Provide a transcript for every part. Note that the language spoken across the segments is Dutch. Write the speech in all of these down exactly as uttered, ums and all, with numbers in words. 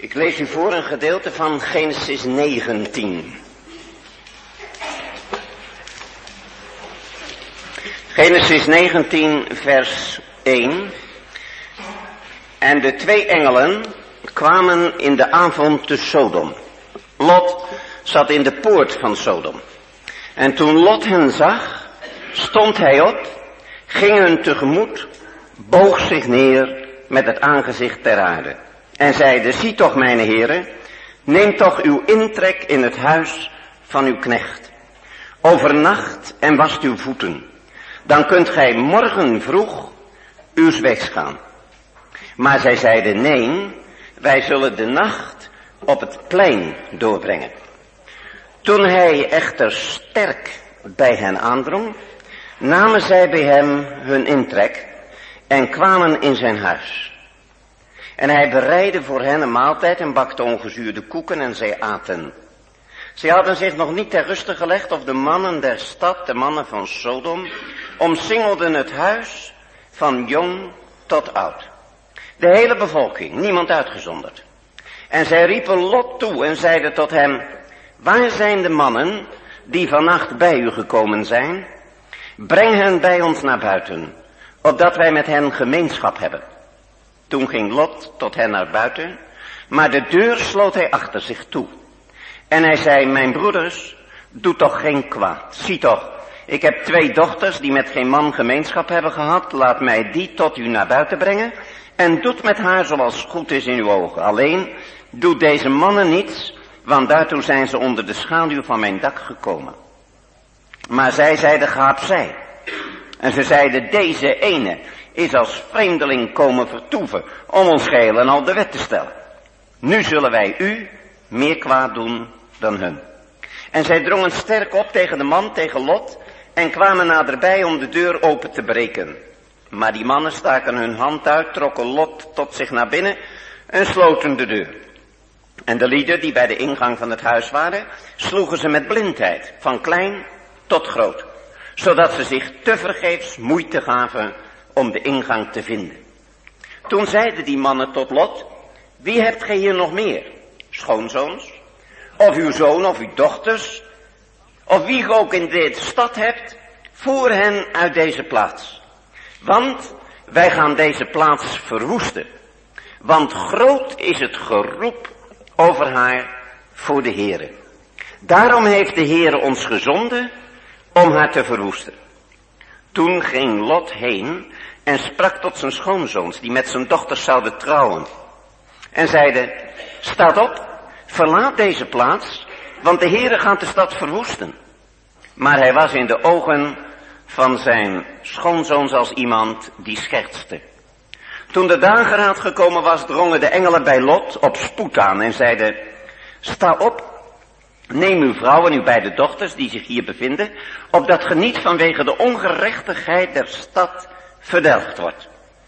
Ik lees u voor een gedeelte van Genesis negentien. Genesis negentien vers één. En de twee engelen kwamen in de avond te Sodom. Lot zat in de poort van Sodom. En toen Lot hen zag, stond hij op, ging hun tegemoet, boog zich neer met het aangezicht ter aarde. En zeide, zie toch mijn heren, neem toch uw intrek in het huis van uw knecht. Overnacht en wast uw voeten. Dan kunt gij morgen vroeg uws wegs gaan. Maar zij zeiden, nee, wij zullen de nacht op het plein doorbrengen. Toen hij echter sterk bij hen aandrong, namen zij bij hem hun intrek en kwamen in zijn huis. En hij bereidde voor hen een maaltijd en bakte ongezuurde koeken en zij aten. Zij hadden zich nog niet ter ruste gelegd of de mannen der stad, de mannen van Sodom, omsingelden het huis van jong tot oud. De hele bevolking, niemand uitgezonderd. En zij riepen Lot toe en zeiden tot hem, waar zijn de mannen die vannacht bij u gekomen zijn? Breng hen bij ons naar buiten, opdat wij met hen gemeenschap hebben. Toen ging Lot tot hen naar buiten, maar de deur sloot hij achter zich toe. En hij zei, mijn broeders, doe toch geen kwaad. Zie toch, ik heb twee dochters die met geen man gemeenschap hebben gehad. Laat mij die tot u naar buiten brengen en doet met haar zoals goed is in uw ogen. Alleen, doet deze mannen niets, want daartoe zijn ze onder de schaduw van mijn dak gekomen. Maar zij zeiden, ga opzij. En ze zeiden, deze ene is als vreemdeling komen vertoeven om ons geheel en al de wet te stellen. Nu zullen wij u meer kwaad doen dan hun. En zij drongen sterk op tegen de man, tegen Lot, en kwamen naderbij om de deur open te breken. Maar die mannen staken hun hand uit, trokken Lot tot zich naar binnen en sloten de deur. En de lieden die bij de ingang van het huis waren, sloegen ze met blindheid, van klein tot groot, zodat ze zich tevergeefs moeite gaven om de ingang te vinden. Toen zeiden die mannen tot Lot, wie hebt gij hier nog meer? Schoonzoons? Of uw zoon of uw dochters? Of wie ge ook in deze stad hebt? Voer hen uit deze plaats. Want wij gaan deze plaats verwoesten. Want groot is het geroep over haar voor de Heere. Daarom heeft de Heere ons gezonden om haar te verwoesten. Toen ging Lot heen en sprak tot zijn schoonzoons die met zijn dochters zouden trouwen. En zeide, staat op, verlaat deze plaats, want de Heere gaat de stad verwoesten. Maar hij was in de ogen van zijn schoonzoons als iemand die schertste. Toen de dageraad gekomen was, drongen de engelen bij Lot op spoed aan en zeiden, sta op, neem uw vrouw en uw beide dochters die zich hier bevinden, opdat ge niet vanwege de ongerechtigheid der stad verdelgd wordt.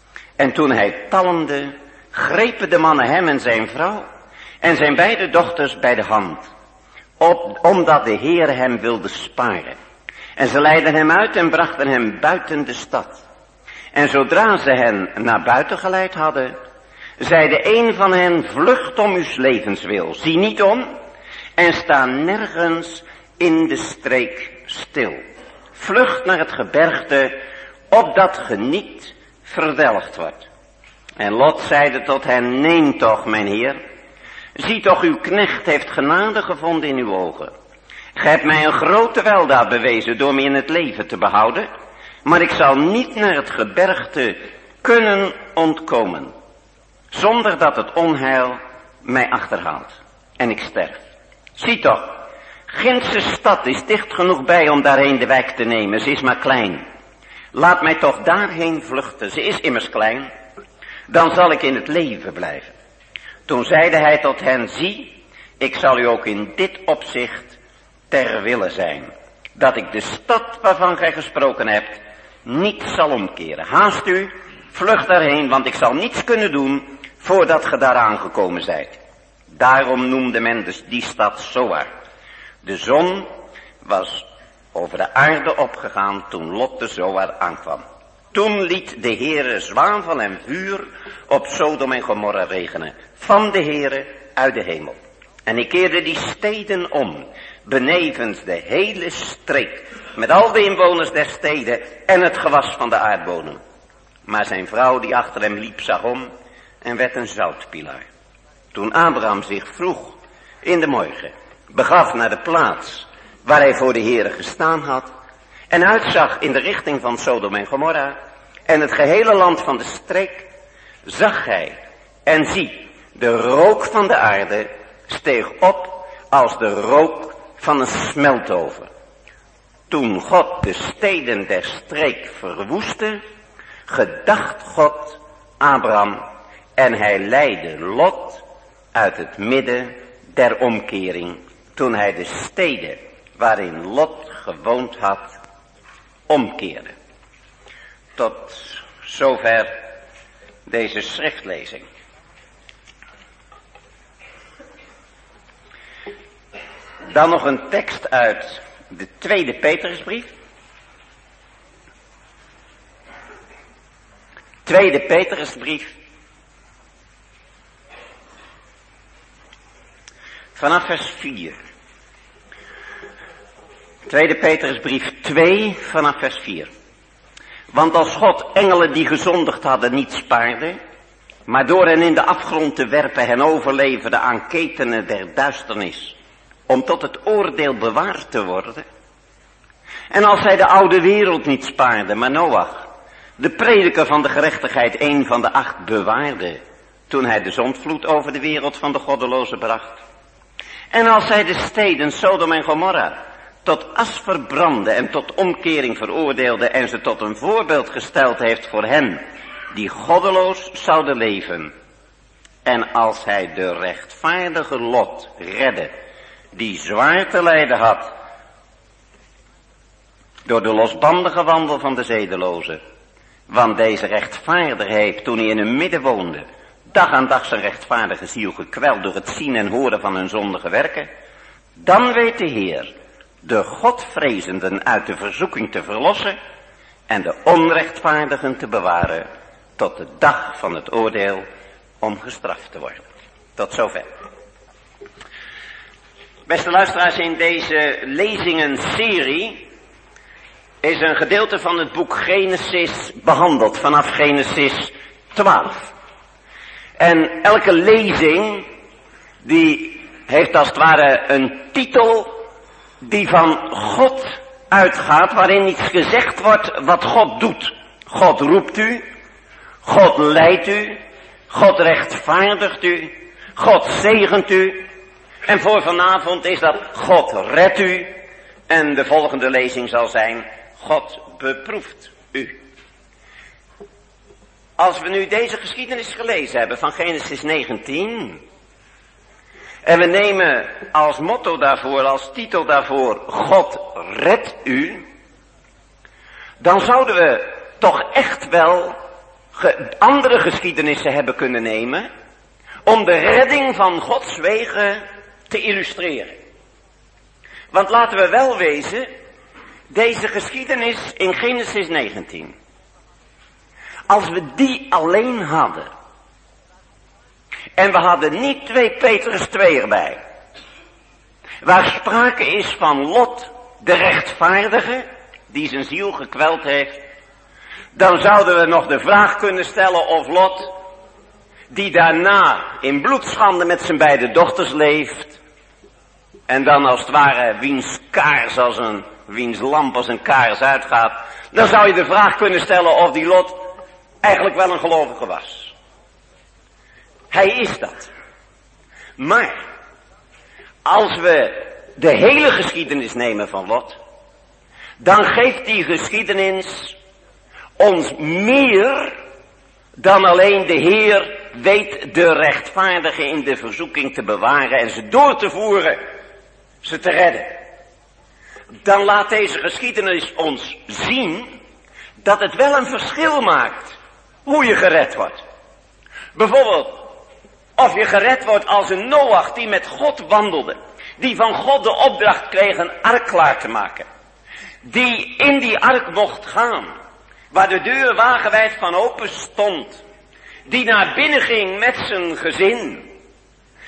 En toen hij talmde, grepen de mannen hem en zijn vrouw en zijn beide dochters bij de hand, op, omdat de Heer hem wilde sparen. En ze leidden hem uit en brachten hem buiten de stad. En zodra ze hen naar buiten geleid hadden, zeide een van hen, vlucht om uw levenswil, zie niet om en sta nergens in de streek stil. Vlucht naar het gebergte, opdat ge niet verdelgd wordt. En Lot zeide tot hen, neem toch mijn heer, zie toch uw knecht heeft genade gevonden in uw ogen. Gij hebt mij een grote weldaad bewezen door me in het leven te behouden, maar ik zal niet naar het gebergte kunnen ontkomen, zonder dat het onheil mij achterhaalt en ik sterf. Zie toch, gindsche stad is dicht genoeg bij om daarheen de wijk te nemen, ze is maar klein. Laat mij toch daarheen vluchten, ze is immers klein, dan zal ik in het leven blijven. Toen zeide hij tot hen, zie, ik zal u ook in dit opzicht ter wille zijn, dat ik de stad waarvan gij gesproken hebt, niet zal omkeren. Haast u, vlucht daarheen, want ik zal niets kunnen doen, voordat ge daar aangekomen zijt. Daarom noemde men dus die stad Zoar. De zon was over de aarde opgegaan toen Lot de Zoar aankwam. Toen liet de Heere zwavel en vuur op Sodom en Gomorra regenen. Van de Heere uit de hemel. En ik keerde die steden om, benevens de hele streek, met al de inwoners der steden en het gewas van de aardbodem. Maar zijn vrouw die achter hem liep zag om en werd een zoutpilaar. Toen Abraham zich vroeg in de morgen begaf naar de plaats waar hij voor de Heere gestaan had en uitzag in de richting van Sodom en Gomorra en het gehele land van de streek, zag hij en zie, de rook van de aarde steeg op als de rook van een smeltoven. Toen God de steden der streek verwoestte, gedacht God Abraham en hij leidde Lot uit het midden der omkering, toen hij de steden waarin Lot gewoond had, omkeerde. Tot zover deze schriftlezing. Dan nog een tekst uit de tweede Petrusbrief. Tweede Petrusbrief. Vanaf vers vier. Tweede Petrusbrief twee vanaf vers vier. Want als God engelen die gezondigd hadden niet spaarde, maar door hen in de afgrond te werpen hen overleverde aan ketenen der duisternis, om tot het oordeel bewaard te worden. En als hij de oude wereld niet spaarde, maar Noach, de prediker van de gerechtigheid, een van de acht, bewaarde, toen hij de zondvloed over de wereld van de goddelozen bracht. En als hij de steden Sodom en Gomorra tot as verbrandde en tot omkering veroordeelde en ze tot een voorbeeld gesteld heeft voor hen die goddeloos zouden leven. En als hij de rechtvaardige Lot redde, die zwaar te lijden had door de losbandige wandel van de zedelozen. Want deze rechtvaardige heeft, toen hij in hun midden woonde, dag aan dag zijn rechtvaardige ziel gekweld door het zien en horen van hun zondige werken. Dan weet de Heer de godvrezenden uit de verzoeking te verlossen en de onrechtvaardigen te bewaren tot de dag van het oordeel om gestraft te worden. Tot zover. Beste luisteraars, in deze lezingen-serie is een gedeelte van het boek Genesis behandeld, vanaf Genesis twaalf. En elke lezing, die heeft als het ware een titel die van God uitgaat, waarin iets gezegd wordt wat God doet. God roept u, God leidt u, God rechtvaardigt u, God zegent u. En voor vanavond is dat God redt u. En de volgende lezing zal zijn, God beproeft u. Als we nu deze geschiedenis gelezen hebben van Genesis negentien, en we nemen als motto daarvoor, als titel daarvoor, God redt u, dan zouden we toch echt wel ge- andere geschiedenissen hebben kunnen nemen om de redding van Gods wegen te illustreren. Want laten we wel wezen, deze geschiedenis in Genesis negentien, als we die alleen hadden, en we hadden niet twee Petrus twee erbij, waar sprake is van Lot, de rechtvaardige, die zijn ziel gekweld heeft, dan zouden we nog de vraag kunnen stellen of Lot, die daarna in bloedschande met zijn beide dochters leeft, en dan als het ware wiens kaars als een, wiens lamp als een kaars uitgaat, dan zou je de vraag kunnen stellen of die Lot eigenlijk wel een gelovige was. Hij is dat. Maar als we de hele geschiedenis nemen van Lot, dan geeft die geschiedenis ons meer dan alleen de Heer weet de rechtvaardigen in de verzoeking te bewaren en ze door te voeren, ze te redden. Dan laat deze geschiedenis ons zien dat het wel een verschil maakt hoe je gered wordt. Bijvoorbeeld, of je gered wordt als een Noach die met God wandelde, die van God de opdracht kreeg een ark klaar te maken, die in die ark mocht gaan, waar de deur wagenwijd van open stond, die naar binnen ging met zijn gezin,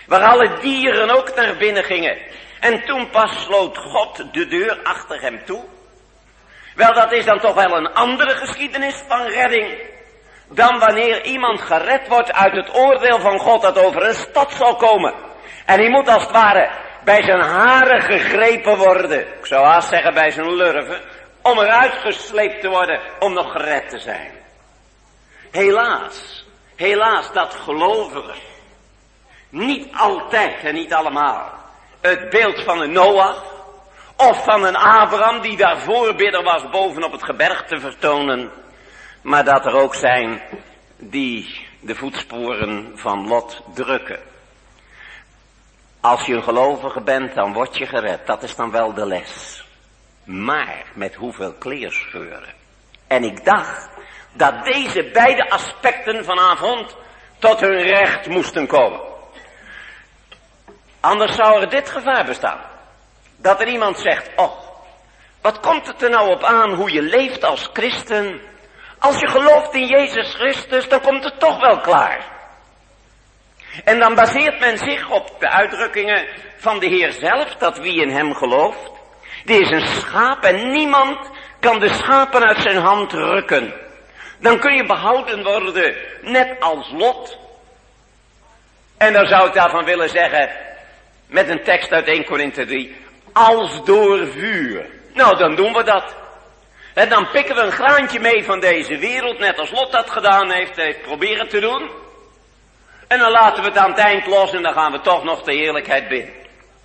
Waar alle dieren ook naar binnen gingen. En toen pas sloot God de deur achter hem toe. Wel, dat is dan toch wel een andere geschiedenis van redding. Dan wanneer iemand gered wordt uit het oordeel van God dat over een stad zal komen. En die moet als het ware bij zijn haren gegrepen worden. Ik zou haast zeggen bij zijn lurven. Om eruit gesleept te worden om nog gered te zijn. Helaas, helaas dat gelovigen niet altijd en niet allemaal het beeld van een Noach of van een Abraham die daar voorbidder was bovenop het gebergte vertonen. Maar dat er ook zijn die de voetsporen van Lot drukken. Als je een gelovige bent, dan word je gered. Dat is dan wel de les. Maar met hoeveel kleerscheuren. En ik dacht dat deze beide aspecten vanavond tot hun recht moesten komen. Anders zou er dit gevaar bestaan. Dat er iemand zegt, oh, wat komt het er nou op aan hoe je leeft als christen? Als je gelooft in Jezus Christus, dan komt het toch wel klaar. En dan baseert men zich op de uitdrukkingen van de Heer zelf, dat wie in hem gelooft, die is een schaap en niemand kan de schapen uit zijn hand rukken. Dan kun je behouden worden, net als Lot. En dan zou ik daarvan willen zeggen, met een tekst uit Eerste Korinthe drie, als door vuur. Nou, dan doen we dat. En dan pikken we een graantje mee van deze wereld, net als Lot dat gedaan heeft, heeft proberen te doen. En dan laten we het aan het eind los en dan gaan we toch nog de heerlijkheid binnen.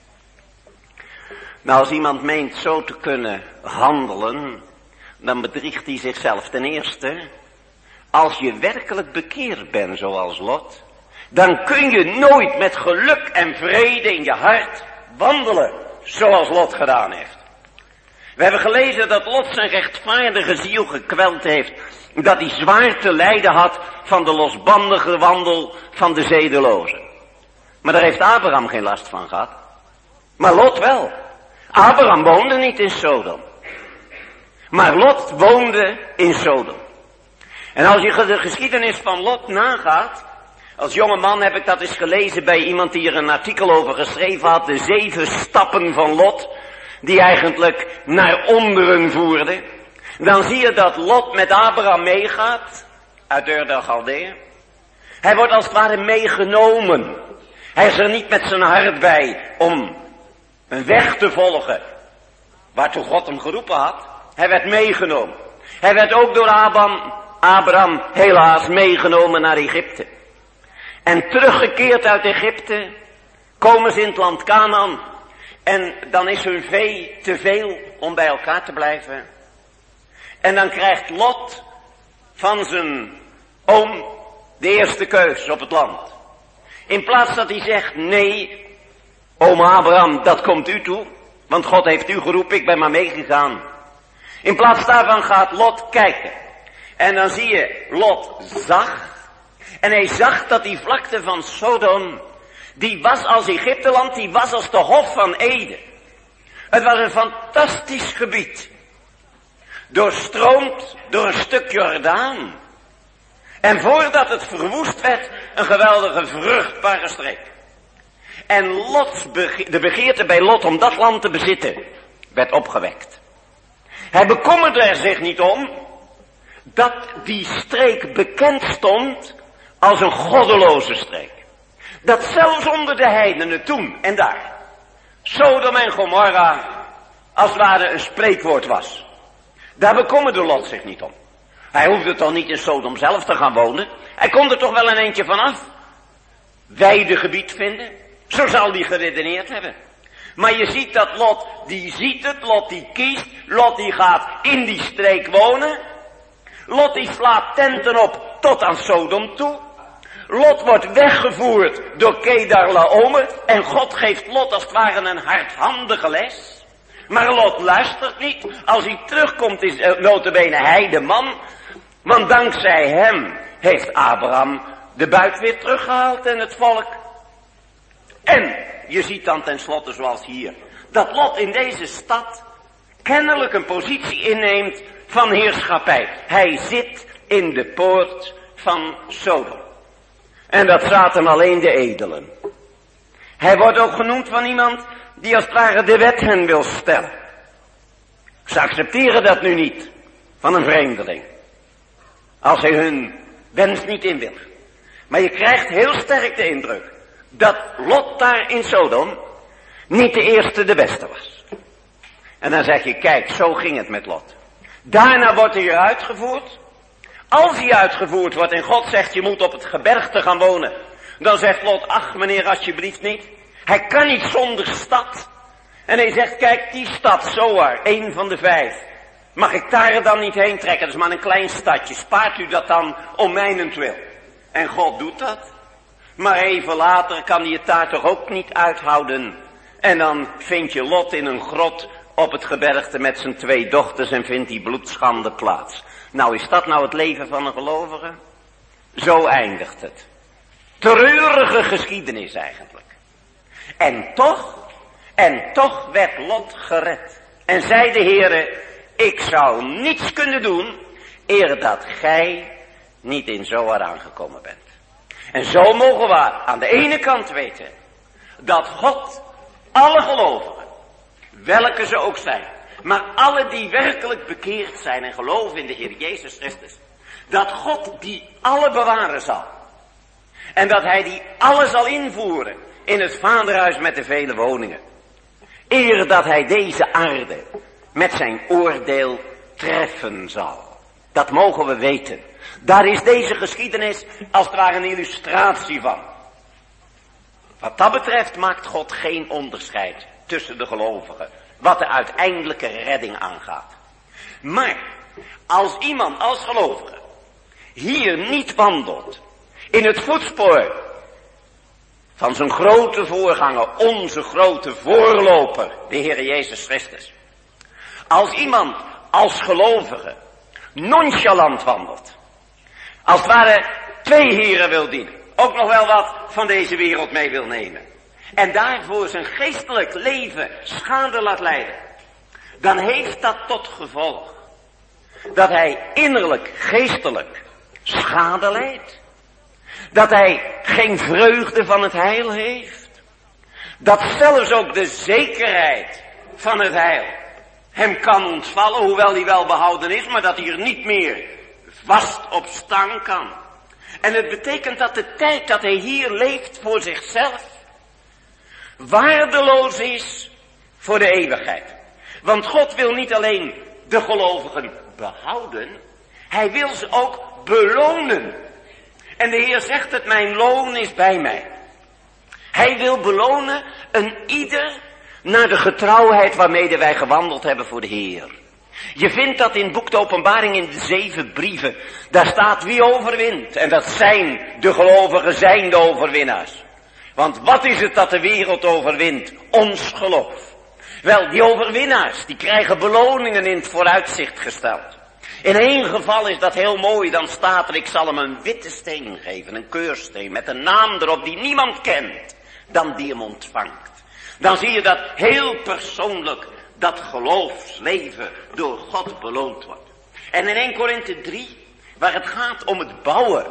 Nou, als iemand meent zo te kunnen handelen, dan bedriegt hij zichzelf. Ten eerste, als je werkelijk bekeerd bent zoals Lot, dan kun je nooit met geluk en vrede in je hart wandelen zoals Lot gedaan heeft. We hebben gelezen dat Lot zijn rechtvaardige ziel gekweld heeft, dat hij zwaar te lijden had van de losbandige wandel van de zedelozen. Maar daar heeft Abraham geen last van gehad. Maar Lot wel. Abraham woonde niet in Sodom. Maar Lot woonde in Sodom. En als je de geschiedenis van Lot nagaat, als jonge man heb ik dat eens gelezen bij iemand die er een artikel over geschreven had, de zeven stappen van Lot, die eigenlijk naar onderen voerden. Dan zie je dat Lot met Abraham meegaat, uit Ur der Galdeeën. Hij wordt als het ware meegenomen. Hij is er niet met zijn hart bij om een weg te volgen waartoe God hem geroepen had. Hij werd meegenomen. Hij werd ook door Abraham, Abraham helaas meegenomen naar Egypte. En teruggekeerd uit Egypte komen ze in het land Canaan. En dan is hun vee te veel om bij elkaar te blijven. En dan krijgt Lot van zijn oom de eerste keus op het land. In plaats dat hij zegt, nee, oom Abraham, dat komt u toe. Want God heeft u geroepen, ik ben maar meegegaan. In plaats daarvan gaat Lot kijken. En dan zie je, Lot zag. En hij zag dat die vlakte van Sodom, die was als Egypteland, die was als de Hof van Eden. Het was een fantastisch gebied. Doorstroomd door een stuk Jordaan. En voordat het verwoest werd, een geweldige vruchtbare streek. En Lots bege- de begeerte bij Lot om dat land te bezitten, werd opgewekt. Hij bekommerde er zich niet om dat die streek bekend stond als een goddeloze streek. Dat zelfs onder de heidenen toen en daar Sodom en Gomorra als het ware een spreekwoord was. Daar bekommerde Lot zich niet om. Hij hoefde toch niet in Sodom zelf te gaan wonen. Hij kon er toch wel een eentje vanaf. Weidegebied vinden. Zo zal hij geredeneerd hebben. Maar je ziet dat Lot, die ziet het, Lot die kiest, Lot die gaat in die streek wonen. Lot die slaat tenten op tot aan Sodom toe. Lot wordt weggevoerd door Kedar Laomer en God geeft Lot als het ware een hardhandige les. Maar Lot luistert niet. Als hij terugkomt is nota bene hij de man. Want dankzij hem heeft Abraham de buit weer teruggehaald en het volk. En je ziet dan tenslotte zoals hier, dat Lot in deze stad kennelijk een positie inneemt van heerschappij. Hij zit in de poort van Sodom. En dat zaten alleen de edelen. Hij wordt ook genoemd van iemand die als het ware de wet hen wil stellen. Ze accepteren dat nu niet van een vreemdeling. Als hij hun wens niet in wil. Maar je krijgt heel sterk de indruk dat Lot daar in Sodom niet de eerste de beste was. En dan zeg je, kijk, zo ging het met Lot. Daarna wordt hij eruit gevoerd. Als hij uitgevoerd wordt en God zegt, je moet op het gebergte gaan wonen. Dan zegt Lot, ach meneer, alsjeblieft niet. Hij kan niet zonder stad. En hij zegt, kijk, die stad, Zoar, één van de vijf. Mag ik daar dan niet heen trekken? Dat is maar een klein stadje. Spaart u dat dan om mijnentwil? En God doet dat. Maar even later kan hij het daar toch ook niet uithouden. En dan vind je Lot in een grot op het gebergte met zijn twee dochters en vindt die bloedschande plaats. Nou, is dat nou het leven van een gelovige? Zo eindigt het. Treurige geschiedenis eigenlijk. En toch, en toch werd Lot gered. En zei de Heere, ik zou niets kunnen doen, eer dat gij niet in Zoar aangekomen bent. En zo mogen we aan de ene kant weten, dat God alle gelovigen, welke ze ook zijn, maar alle die werkelijk bekeerd zijn en geloven in de Heer Jezus Christus, dat God die alle bewaren zal. En dat hij die alle zal invoeren in het vaderhuis met de vele woningen. Eer dat hij deze aarde met zijn oordeel treffen zal. Dat mogen we weten. Daar is deze geschiedenis als het ware een illustratie van. Wat dat betreft maakt God geen onderscheid tussen de gelovigen. Wat de uiteindelijke redding aangaat. Maar als iemand als gelovige hier niet wandelt in het voetspoor van zijn grote voorganger, onze grote voorloper, de Heer Jezus Christus. Als iemand als gelovige nonchalant wandelt, als het ware twee heren wil dienen, ook nog wel wat van deze wereld mee wil nemen, en daarvoor zijn geestelijk leven schade laat lijden, dan heeft dat tot gevolg dat hij innerlijk, geestelijk schade lijdt. Dat hij geen vreugde van het heil heeft. Dat zelfs ook de zekerheid van het heil hem kan ontvallen, hoewel hij wel behouden is, maar dat hij er niet meer vast op staan kan. En het betekent dat de tijd dat hij hier leeft voor zichzelf waardeloos is voor de eeuwigheid. Want God wil niet alleen de gelovigen behouden, hij wil ze ook belonen. En de Heer zegt het, mijn loon is bij mij. Hij wil belonen een ieder naar de getrouwheid waarmee wij gewandeld hebben voor de Heer. Je vindt dat in het boek de Openbaring in de zeven brieven. Daar staat wie overwint. En dat zijn de gelovigen, zijn de overwinnaars. Want wat is het dat de wereld overwint? Ons geloof. Wel, die overwinnaars, die krijgen beloningen in het vooruitzicht gesteld. In één geval is dat heel mooi, dan staat er, ik zal hem een witte steen geven, een keursteen, met een naam erop die niemand kent, dan die hem ontvangt. Dan zie je dat heel persoonlijk dat geloofsleven door God beloond wordt. En in Eerste Korinthe drie, waar het gaat om het bouwen,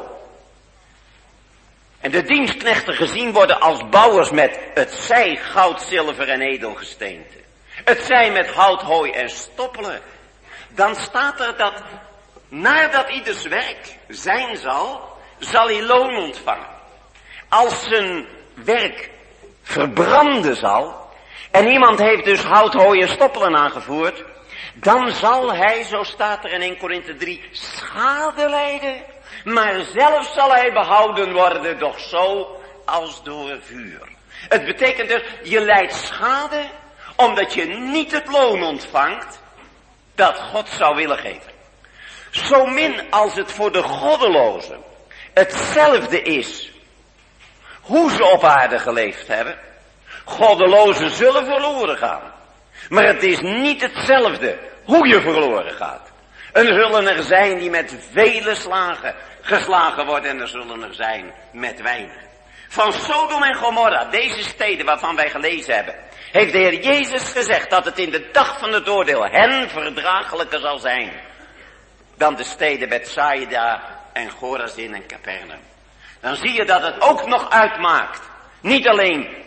en de dienstknechten gezien worden als bouwers met het zij goud, zilver en edelgesteente, het zij met hout, hooi en stoppelen, dan staat er dat nadat ieders werk zijn zal, zal hij loon ontvangen. Als zijn werk verbranden zal, en iemand heeft dus hout, hooi en stoppelen aangevoerd, dan zal hij, zo staat er in Eerste Korinthe drie, schade lijden, maar zelf zal hij behouden worden, doch zo als door vuur. Het betekent dus, je lijdt schade, omdat je niet het loon ontvangt dat God zou willen geven. Zo min als het voor de goddelozen hetzelfde is hoe ze op aarde geleefd hebben. Goddelozen zullen verloren gaan. Maar het is niet hetzelfde hoe je verloren gaat. Er zullen er zijn die met vele slagen geslagen worden en er zullen er zijn met weinig. Van Sodom en Gomorra, deze steden waarvan wij gelezen hebben, heeft de Heer Jezus gezegd dat het in de dag van het oordeel hen verdraaglijker zal zijn dan de steden Bethsaida en Chorazin en Capernaum. Dan zie je dat het ook nog uitmaakt, niet alleen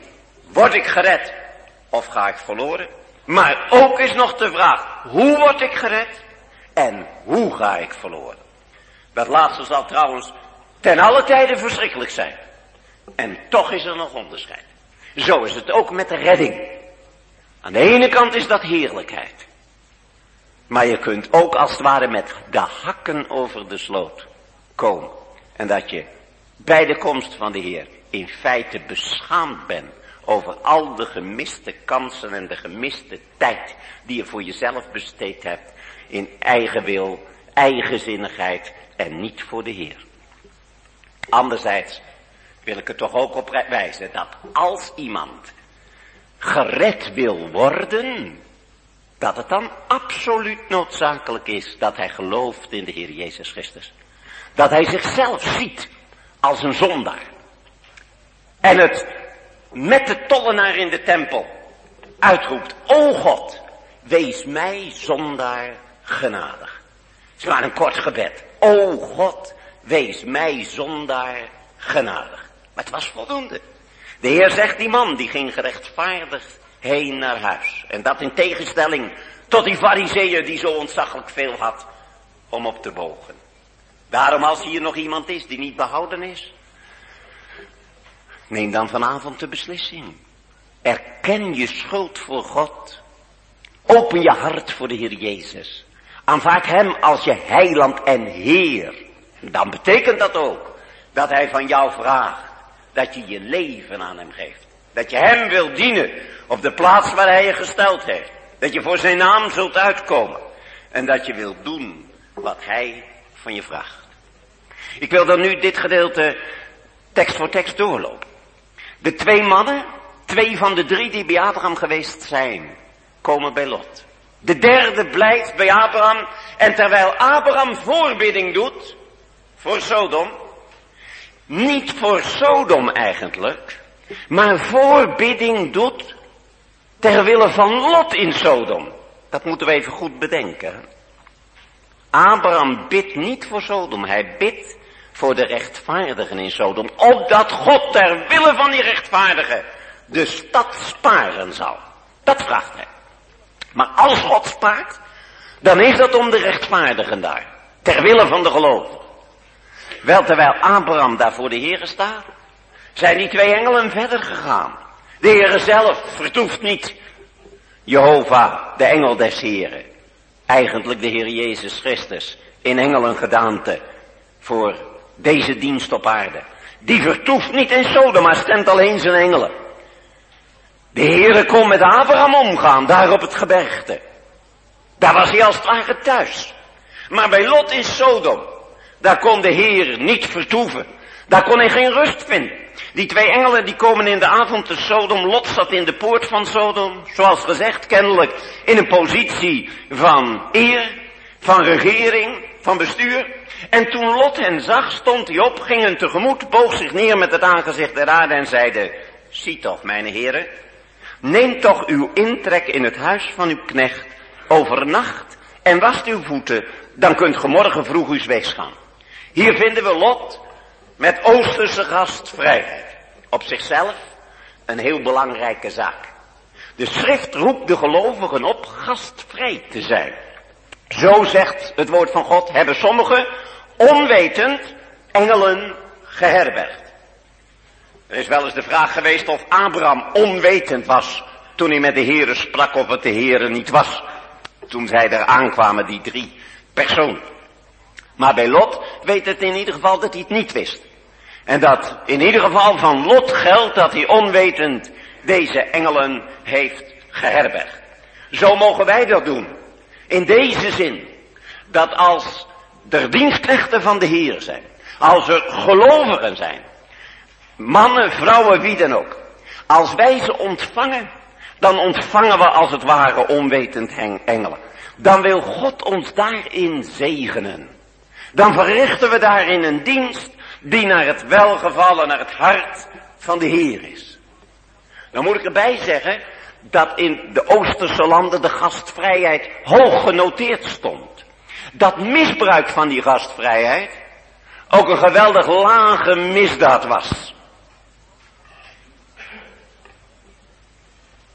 word ik gered of ga ik verloren? Maar ook is nog de vraag, hoe word ik gered en hoe ga ik verloren? Dat laatste zal trouwens ten alle tijde verschrikkelijk zijn. En toch is er nog onderscheid. Zo is het ook met de redding. Aan de ene kant is dat heerlijkheid. Maar je kunt ook als het ware met de hakken over de sloot komen. En dat je bij de komst van de Heer in feite beschaamd bent over al de gemiste kansen en de gemiste tijd die je voor jezelf besteed hebt in eigen wil, eigenzinnigheid en niet voor de Heer. Anderzijds wil ik er toch ook op wijzen dat als iemand gered wil worden, dat het dan absoluut noodzakelijk is dat hij gelooft in de Heer Jezus Christus. Dat hij zichzelf ziet als een zondaar. En het met de tollenaar in de tempel uitroept, o God, wees mij zondaar genadig. Het is maar een kort gebed. O God, wees mij zondaar genadig. Maar het was voldoende. De Heer zegt, die man die ging gerechtvaardigd heen naar huis. En dat in tegenstelling tot die farizeeën die zo ontzaglijk veel had om op te bogen. Daarom als hier nog iemand is die niet behouden is, neem dan vanavond de beslissing. Erken je schuld voor God. Open je hart voor de Heer Jezus. Aanvaard hem als je heiland en Heer. Dan betekent dat ook dat hij van jou vraagt dat je je leven aan hem geeft. Dat je hem wil dienen op de plaats waar hij je gesteld heeft. Dat je voor zijn naam zult uitkomen. En dat je wilt doen wat hij van je vraagt. Ik wil dan nu dit gedeelte tekst voor tekst doorlopen. De twee mannen, twee van de drie die bij Abraham geweest zijn, komen bij Lot. De derde blijft bij Abraham. En terwijl Abraham voorbidding doet voor Sodom, niet voor Sodom eigenlijk, maar voorbidding doet ter wille van Lot in Sodom. Dat moeten we even goed bedenken. Abraham bidt niet voor Sodom, hij bidt voor de rechtvaardigen in Sodom, opdat God ter wille van die rechtvaardigen de stad sparen zal. Dat vraagt hij. Maar als God spaart, dan is dat om de rechtvaardigen daar, ter wille van de gelovigen. Wel, terwijl Abraham daar voor de Heere staat, zijn die twee engelen verder gegaan. De Heere zelf vertoeft niet. Jehovah, de engel des Heeren. Eigenlijk de Heer Jezus Christus in engelengedaante voor deze dienst op aarde. Die vertoeft niet in Sodom, maar zendt alleen zijn engelen. De Heere kon met Abraham omgaan, daar op het gebergte. Daar was hij als het ware thuis. Maar bij Lot in Sodom, daar kon de Heer niet vertoeven. Daar kon hij geen rust vinden. Die twee engelen die komen in de avond te Sodom. Lot zat in de poort van Sodom. Zoals gezegd, kennelijk in een positie van eer, van regering, van bestuur. En toen Lot hen zag, stond hij op, ging hen tegemoet, boog zich neer met het aangezicht der aarde en zeide, zie toch, mijn heren, neem toch uw intrek in het huis van uw knecht, overnacht en wast uw voeten, dan kunt ge morgen vroeg uw weegs gaan. Hier vinden we Lot met Oosterse gastvrijheid. Op zichzelf een heel belangrijke zaak. De schrift roept de gelovigen op gastvrij te zijn. Zo zegt het woord van God, hebben sommigen onwetend engelen geherbergd. Er is wel eens de vraag geweest of Abraham onwetend was toen hij met de Heere sprak of het de Heere niet was. Toen zij er aankwamen, die drie personen. Maar bij Lot weet het in ieder geval dat hij het niet wist. En dat in ieder geval van Lot geldt dat hij onwetend deze engelen heeft geherbergd. Zo mogen wij dat doen. In deze zin, dat als er dienstknechten van de Heer zijn, als er gelovigen zijn, mannen, vrouwen, wie dan ook, als wij ze ontvangen, dan ontvangen we als het ware onwetend engelen. Dan wil God ons daarin zegenen. Dan verrichten we daarin een dienst die naar het welgevallen, naar het hart van de Heer is. Dan moet ik erbij zeggen dat in de Oosterse landen de gastvrijheid hoog genoteerd stond. Dat misbruik van die gastvrijheid ook een geweldig lage misdaad was.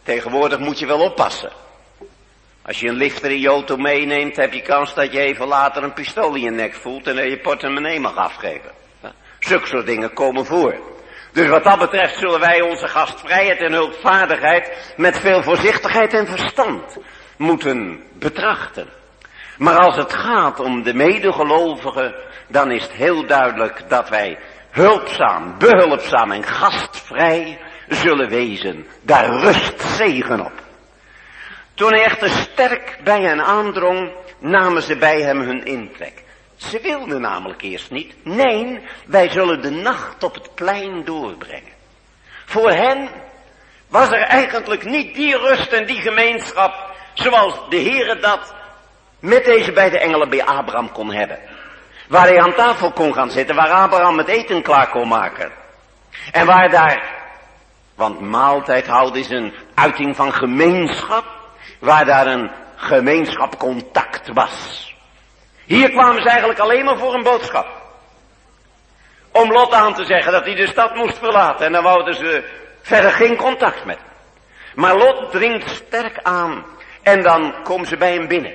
Tegenwoordig moet je wel oppassen. Als je een lifter in je auto meeneemt, heb je kans dat je even later een pistool in je nek voelt en dat je portemonnee mag afgeven. Zulke soort dingen komen voor. Dus wat dat betreft zullen wij onze gastvrijheid en hulpvaardigheid met veel voorzichtigheid en verstand moeten betrachten. Maar als het gaat om de medegelovigen, dan is het heel duidelijk dat wij hulpzaam, behulpzaam en gastvrij zullen wezen. Daar rust zegen op. Toen hij echter sterk bij hen aandrong, namen ze bij hem hun intrek. Ze wilden namelijk eerst niet. Nee, wij zullen de nacht op het plein doorbrengen. Voor hen was er eigenlijk niet die rust en die gemeenschap zoals de Heere dat met deze beide engelen bij Abraham kon hebben. Waar hij aan tafel kon gaan zitten, waar Abraham het eten klaar kon maken. En waar daar, want maaltijd houden is een uiting van gemeenschap, waar daar een gemeenschapcontact was. Hier kwamen ze eigenlijk alleen maar voor een boodschap. Om Lot aan te zeggen dat hij de stad moest verlaten. En dan wouden ze verder geen contact met hem. Maar Lot dringt sterk aan. En dan komen ze bij hem binnen.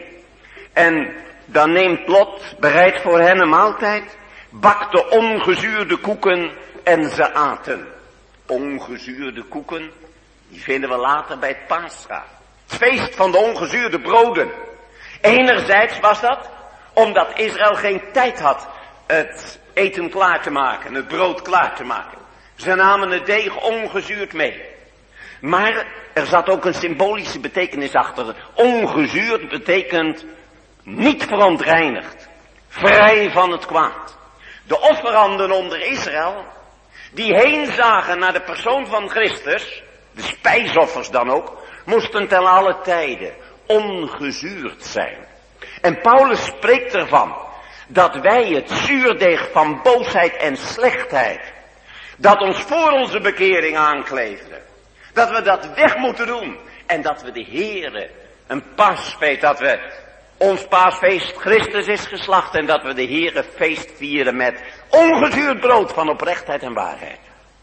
En dan neemt Lot, bereid voor hen een maaltijd, bakte ongezuurde koeken en ze aten. Ongezuurde koeken, die vinden we later bij het Pascha. Het feest van de ongezuurde broden. Enerzijds was dat omdat Israël geen tijd had het eten klaar te maken, het brood klaar te maken. Ze namen het deeg ongezuurd mee. Maar er zat ook een symbolische betekenis achter. Ongezuurd betekent niet verontreinigd, vrij van het kwaad. De offeranden onder Israël, die heen zagen naar de persoon van Christus, de spijsoffers dan ook, moesten ten alle tijden ongezuurd zijn. En Paulus spreekt ervan dat wij het zuurdeeg van boosheid en slechtheid, dat ons voor onze bekering aankleefde, dat we dat weg moeten doen en dat we de Heere een paasfeest, dat we ons paasfeest Christus is geslacht en dat we de Heere feest vieren met ongezuurd brood van oprechtheid en waarheid.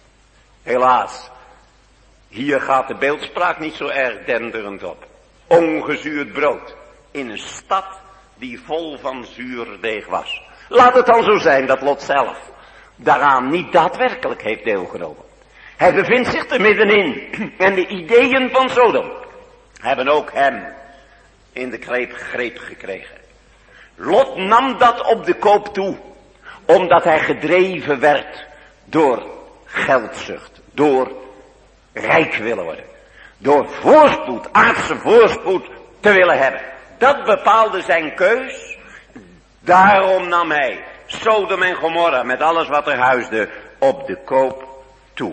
Helaas, hier gaat de beeldspraak niet zo erg denderend op. Ongezuurd brood in een stad die vol van zuurdeeg was. Laat het dan zo zijn dat Lot zelf daaraan niet daadwerkelijk heeft deelgenomen. Hij bevindt zich er middenin. En de ideeën van Sodom hebben ook hem in de greep, greep gekregen. Lot nam dat op de koop toe, omdat hij gedreven werd door geldzucht, door rijk willen worden, door voorspoed, aardse voorspoed te willen hebben. Dat bepaalde zijn keus. Daarom nam hij Sodom en Gomorra met alles wat er huisde op de koop toe.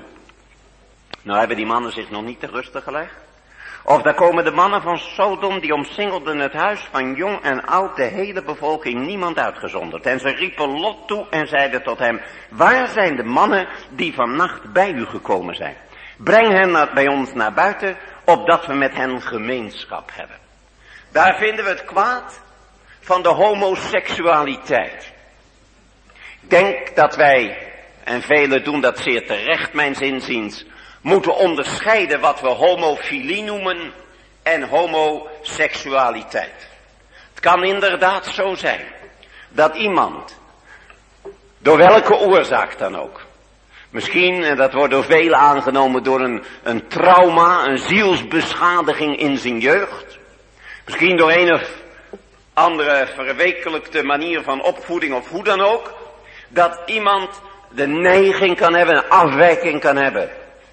Nou hebben die mannen zich nog niet te rusten gelegd. Of daar komen de mannen van Sodom, die omsingelden het huis van jong en oud, de hele bevolking, niemand uitgezonderd. En ze riepen Lot toe en zeiden tot hem: waar zijn de mannen die vannacht bij u gekomen zijn? Breng hen naar, bij ons naar buiten, opdat we met hen gemeenschap hebben. Daar vinden we het kwaad van de homoseksualiteit. Ik denk dat wij, en velen doen dat zeer terecht mijns inziens, moeten onderscheiden wat we homofilie noemen en homoseksualiteit. Het kan inderdaad zo zijn dat iemand, door welke oorzaak dan ook, misschien, en dat wordt door velen aangenomen, door een, een trauma, een zielsbeschadiging in zijn jeugd, misschien door een of andere verwekelijkte manier van opvoeding of hoe dan ook, dat iemand de neiging kan hebben, een afwijking kan hebben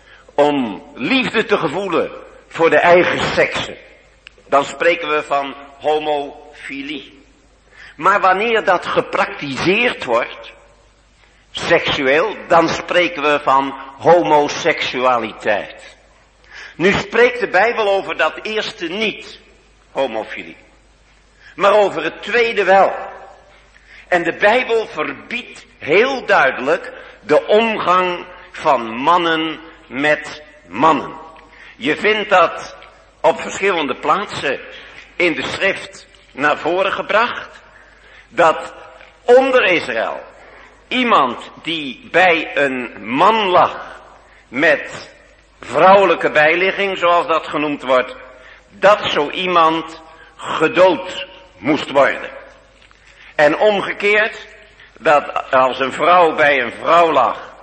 om liefde te gevoelen voor de eigen sekse. Dan spreken we van homofilie. Maar wanneer dat gepraktiseerd wordt, seksueel, dan spreken we van homoseksualiteit. Nu spreekt de Bijbel over dat eerste niet, homofilie. Maar over het tweede wel. En de Bijbel verbiedt heel duidelijk de omgang van mannen met mannen. Je vindt dat op verschillende plaatsen in de schrift naar voren gebracht, dat onder Israël iemand die bij een man lag met vrouwelijke bijligging, zoals dat genoemd wordt, dat zo iemand gedood moest worden. En omgekeerd, dat als een vrouw bij een vrouw lag,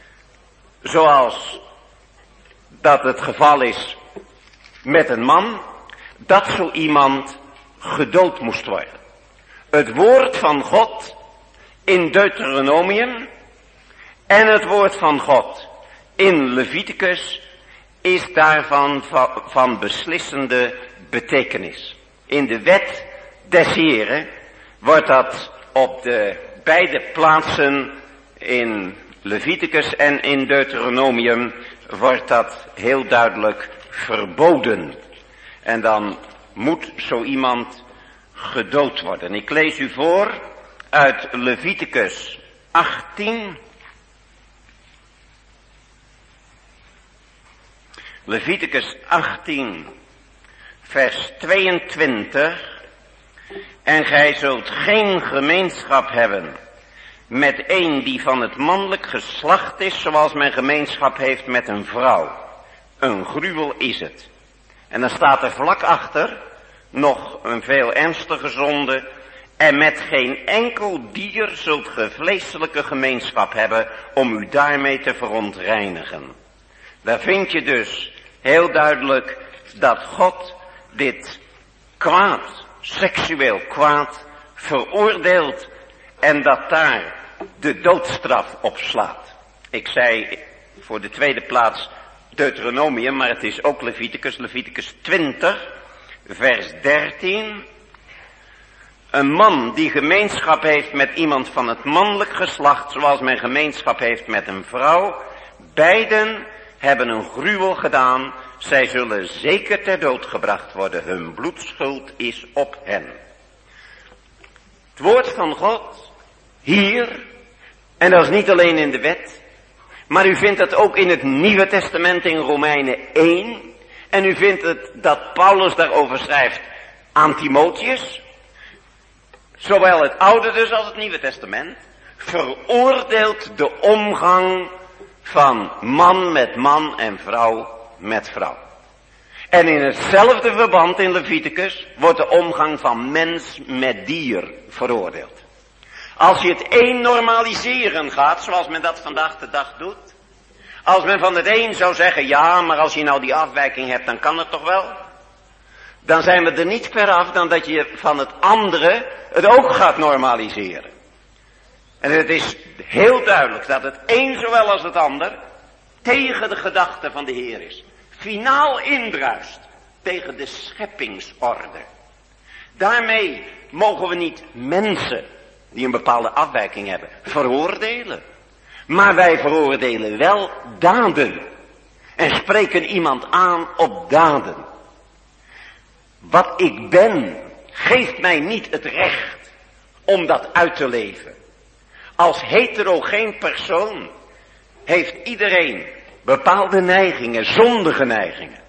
zoals dat het geval is met een man, dat zo iemand gedood moest worden. Het woord van God in Deuteronomium en het woord van God in Leviticus is daarvan van, van beslissende betekenis. In de wet des Heren wordt dat op de beide plaatsen in Leviticus en in Deuteronomium wordt dat heel duidelijk verboden. En dan moet zo iemand gedood worden. Ik lees u voor uit Leviticus achttien. Leviticus achttien, vers tweeëntwintig. En gij zult geen gemeenschap hebben met een die van het mannelijk geslacht is, zoals men gemeenschap heeft met een vrouw. Een gruwel is het. En dan staat er vlak achter nog een veel ernstige zonde. En met geen enkel dier zult ge vleeselijke gemeenschap hebben om u daarmee te verontreinigen. Daar vind je dus heel duidelijk dat God dit kwaad, seksueel kwaad, veroordeelt en dat daar de doodstraf op slaat. Ik zei voor de tweede plaats Deuteronomium, maar het is ook Leviticus, Leviticus twintig, vers dertien. Een man die gemeenschap heeft met iemand van het mannelijk geslacht, zoals men gemeenschap heeft met een vrouw, beiden hebben een gruwel gedaan, zij zullen zeker ter dood gebracht worden, hun bloedschuld is op hen. Het woord van God, hier, en dat is niet alleen in de wet, maar u vindt het ook in het Nieuwe Testament in Romeinen één, en u vindt het dat Paulus daarover schrijft aan Timotheus, zowel het Oude dus als het Nieuwe Testament, veroordeelt de omgang van man met man en vrouw met vrouw. En in hetzelfde verband in Leviticus wordt de omgang van mens met dier veroordeeld. Als je het een normaliseren gaat, zoals men dat vandaag de dag doet, als men van het een zou zeggen, ja, maar als je nou die afwijking hebt, dan kan het toch wel? Dan zijn we er niet ver af dan dat je van het andere het ook gaat normaliseren. En het is heel duidelijk dat het een zowel als het ander tegen de gedachte van de Heer is. Finaal indruist tegen de scheppingsorde. Daarmee mogen we niet mensen die een bepaalde afwijking hebben veroordelen. Maar wij veroordelen wel daden. En spreken iemand aan op daden. Wat ik ben geeft mij niet het recht om dat uit te leven. Als heterogeen persoon heeft iedereen bepaalde neigingen, zondige neigingen.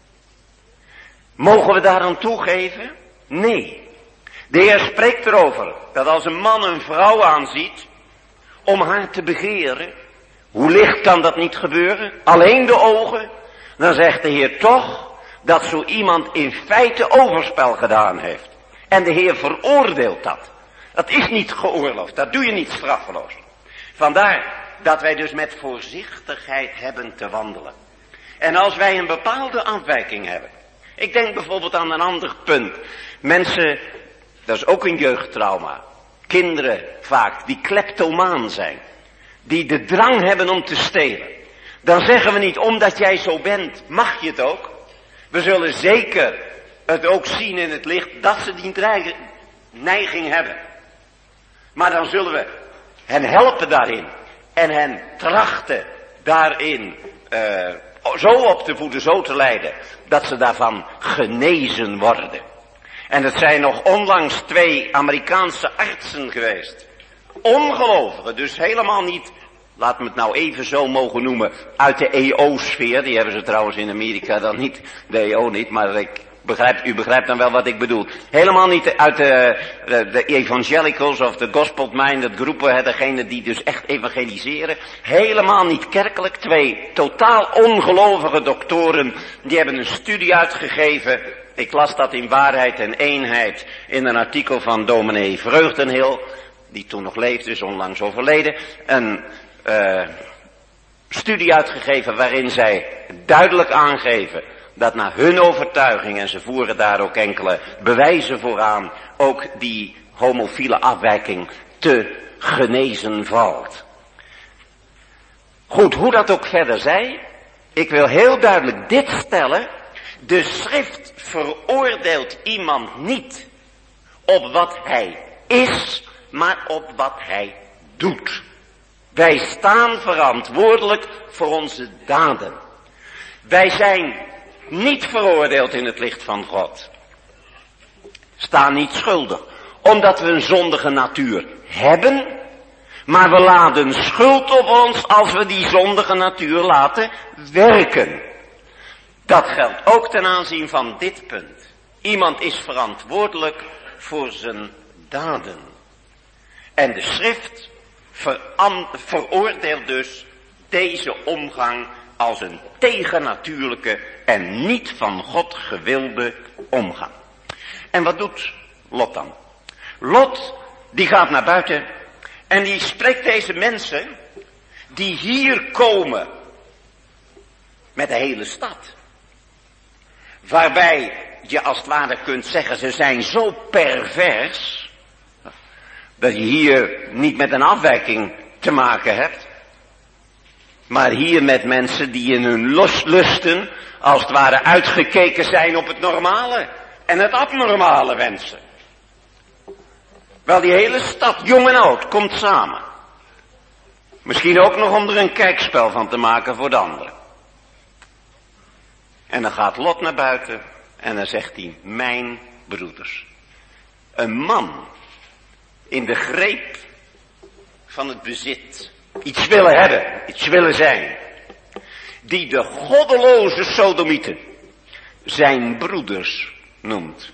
Mogen we daaraan toegeven? Nee. De Heer spreekt erover dat als een man een vrouw aanziet om haar te begeren, hoe licht kan dat niet gebeuren? Alleen de ogen. Dan zegt de Heer toch dat zo iemand in feite overspel gedaan heeft. En de Heer veroordeelt dat. Dat is niet geoorloofd, dat doe je niet straffeloos. Vandaar dat wij dus met voorzichtigheid hebben te wandelen. En als wij een bepaalde afwijking hebben. Ik denk bijvoorbeeld aan een ander punt. Mensen, dat is ook een jeugdtrauma. Kinderen vaak die kleptomaan zijn. Die de drang hebben om te stelen. Dan zeggen we niet, omdat jij zo bent, mag je het ook. We zullen zeker het ook zien in het licht dat ze die neiging hebben. Maar dan zullen we hen helpen daarin. En hen trachten daarin uh, zo op te voeden, zo te leiden, dat ze daarvan genezen worden. En het zijn nog onlangs twee Amerikaanse artsen geweest. Ongelovigen, dus helemaal niet, laat me het nou even zo mogen noemen, uit de E O-sfeer. Die hebben ze trouwens in Amerika dan niet, de E O niet, maar ik Begrijpt, u begrijpt dan wel wat ik bedoel. Helemaal niet uit de, de, de evangelicals of de gospel-minded groepen, hè, degene die dus echt evangeliseren. Helemaal niet kerkelijk. Twee totaal ongelovige doktoren, die hebben een studie uitgegeven. Ik las dat in Waarheid en Eenheid in een artikel van dominee Vreugdenhil, die toen nog leefde, is onlangs overleden. Een uh, studie uitgegeven waarin zij duidelijk aangeven dat naar hun overtuiging, en ze voeren daar ook enkele bewijzen voor aan, ook die homofiele afwijking te genezen valt. Goed, hoe dat ook verder zij, ik wil heel duidelijk dit stellen: de schrift veroordeelt iemand niet op wat hij is, maar op wat hij doet. Wij staan verantwoordelijk voor onze daden. Wij zijn niet veroordeeld in het licht van God. Staan niet schuldig. Omdat we een zondige natuur hebben, maar we laden schuld op ons als we die zondige natuur laten werken. Dat geldt ook ten aanzien van dit punt. Iemand is verantwoordelijk voor zijn daden. En de schrift veran- veroordeelt dus deze omgang als een tegennatuurlijke en niet van God gewilde omgang. En wat doet Lot dan? Lot, die gaat naar buiten en die spreekt deze mensen die hier komen met de hele stad. Waarbij je als het ware kunt zeggen, ze zijn zo pervers, dat je hier niet met een afwijking te maken hebt, maar hier met mensen die in hun loslusten als het ware uitgekeken zijn op het normale en het abnormale wensen. Wel, die hele stad, jong en oud, komt samen. Misschien ook nog om er een kijkspel van te maken voor de anderen. En dan gaat Lot naar buiten en dan zegt hij, mijn broeders. Een man in de greep van het bezit, iets willen hebben, iets willen zijn, die de goddeloze sodomieten zijn broeders noemt.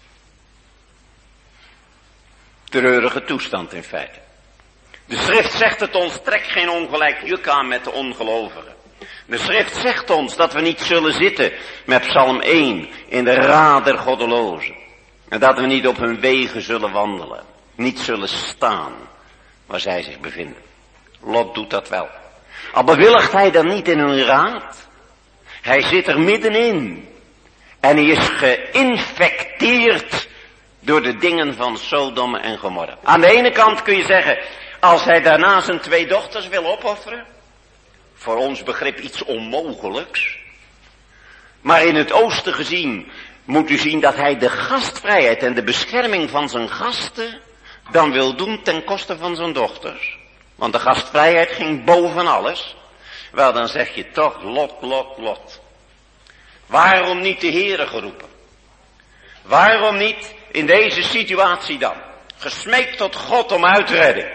Treurige toestand in feite. De schrift zegt het ons, trek geen ongelijk juk aan met de ongelovigen. De schrift zegt ons dat we niet zullen zitten met Psalm één in de raad der goddelozen. En dat we niet op hun wegen zullen wandelen. Niet zullen staan waar zij zich bevinden. Lot doet dat wel. Al bewilligt hij dan niet in hun raad. Hij zit er middenin. En hij is geïnfecteerd door de dingen van Sodom en Gomorra. Aan de ene kant kun je zeggen, als hij daarna zijn twee dochters wil opofferen, voor ons begrip iets onmogelijks. Maar in het oosten gezien moet u zien dat hij de gastvrijheid en de bescherming van zijn gasten dan wil doen ten koste van zijn dochters. Want de gastvrijheid ging boven alles. Wel, dan zeg je toch, Lot, Lot, Lot. Waarom niet de Heere geroepen? Waarom niet in deze situatie dan gesmeekt tot God om uitredding?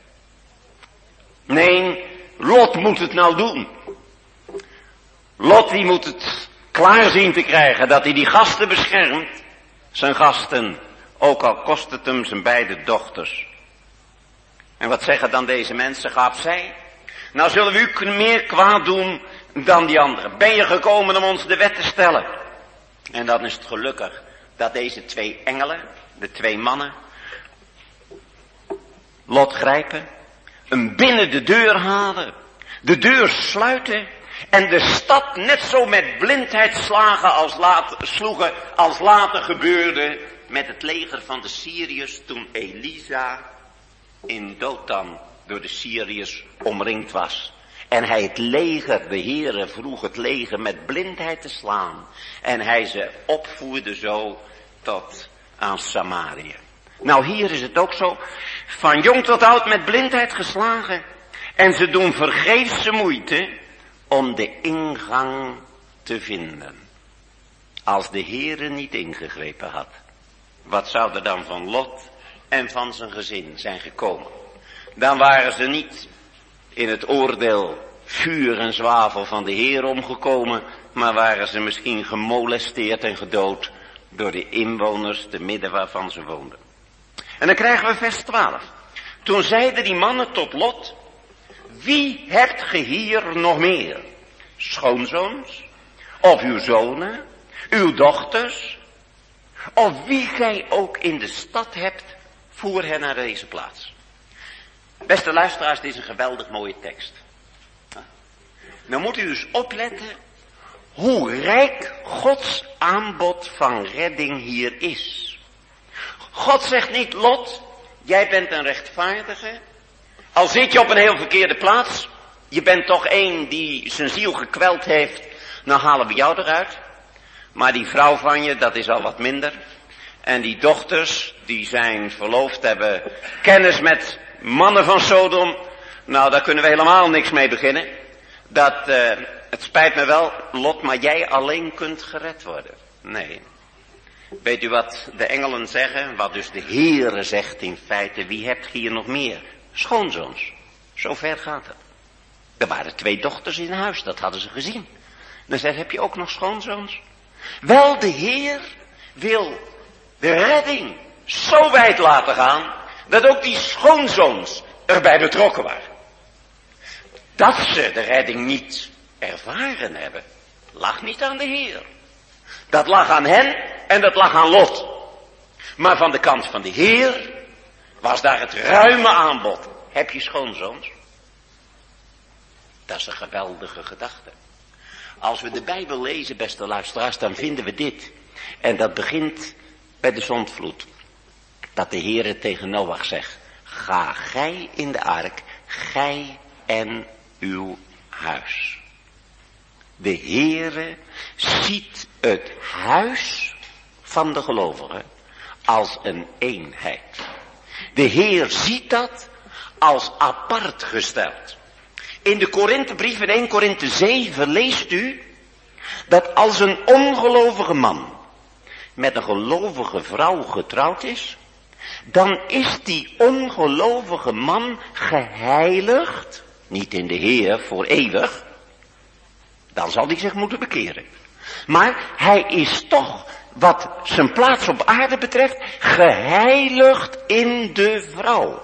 Nee, Lot moet het nou doen. Lot die moet het klaar zien te krijgen dat hij die gasten beschermt. Zijn gasten, ook al kost het hem zijn beide dochters. En wat zeggen dan deze mensen? Gaat zij? Nou zullen we u meer kwaad doen dan die anderen. Ben je gekomen om ons de wet te stellen? En dan is het gelukkig dat deze twee engelen, de twee mannen, Lot grijpen, hem binnen de deur halen, de deur sluiten en de stad net zo met blindheid slagen als later, sloegen als later gebeurde met het leger van de Syriërs toen Elisa in Dothan door de Syriërs omringd was. En hij het leger, de Heere vroeg het leger met blindheid te slaan. En hij ze opvoerde zo tot aan Samaria. Nou, hier is het ook zo. Van jong tot oud met blindheid geslagen. En ze doen vergeefse moeite om de ingang te vinden. Als de Heere niet ingegrepen had, wat zou er dan van Lot en van zijn gezin zijn gekomen? Dan waren ze niet in het oordeel vuur en zwavel van de Heer omgekomen, maar waren ze misschien gemolesteerd en gedood door de inwoners te midden waarvan ze woonden. En dan krijgen we vers twaalf. Toen zeiden die mannen tot Lot, wie hebt ge hier nog meer? Schoonzoons? Of uw zonen? Uw dochters? Of wie gij ook in de stad hebt, voer hen naar deze plaats. Beste luisteraars, dit is een geweldig mooie tekst. Nou moet u eens opletten hoe rijk Gods aanbod van redding hier is. God zegt niet, Lot, jij bent een rechtvaardige. Al zit je op een heel verkeerde plaats, je bent toch één die zijn ziel gekweld heeft, nou halen we jou eruit. Maar die vrouw van je, dat is al wat minder. En die dochters, die zijn verloofd, hebben kennis met mannen van Sodom. Nou, daar kunnen we helemaal niks mee beginnen. Dat, uh, het spijt me wel, Lot, maar jij alleen kunt gered worden. Nee. Weet u wat de engelen zeggen? Wat dus de Heere zegt in feite, wie hebt hier nog meer? Schoonzoons. Zo ver gaat het. Er waren twee dochters in huis, dat hadden ze gezien. Dan zei, heb je ook nog schoonzoons? Wel, de Heer wil de redding zo wijd laten gaan, dat ook die schoonzoons erbij betrokken waren. Dat ze de redding niet ervaren hebben, lag niet aan de Heer. Dat lag aan hen en dat lag aan Lot. Maar van de kant van de Heer was daar het ruime aanbod. Heb je schoonzoons? Dat is een geweldige gedachte. Als we de Bijbel lezen, beste luisteraars, dan vinden we dit. En dat begint bij de zondvloed. Dat de Heere tegen Noach zegt, ga gij in de ark, gij en uw huis. De Heere ziet het huis van de gelovigen als een eenheid. De Heer ziet dat als apart gesteld. In de Korinthebrief in eerste Korinthe zeven leest u dat als een ongelovige man met een gelovige vrouw getrouwd is, dan is die ongelovige man geheiligd, niet in de Heer voor eeuwig, dan zal hij zich moeten bekeren. Maar hij is toch, wat zijn plaats op aarde betreft, geheiligd in de vrouw.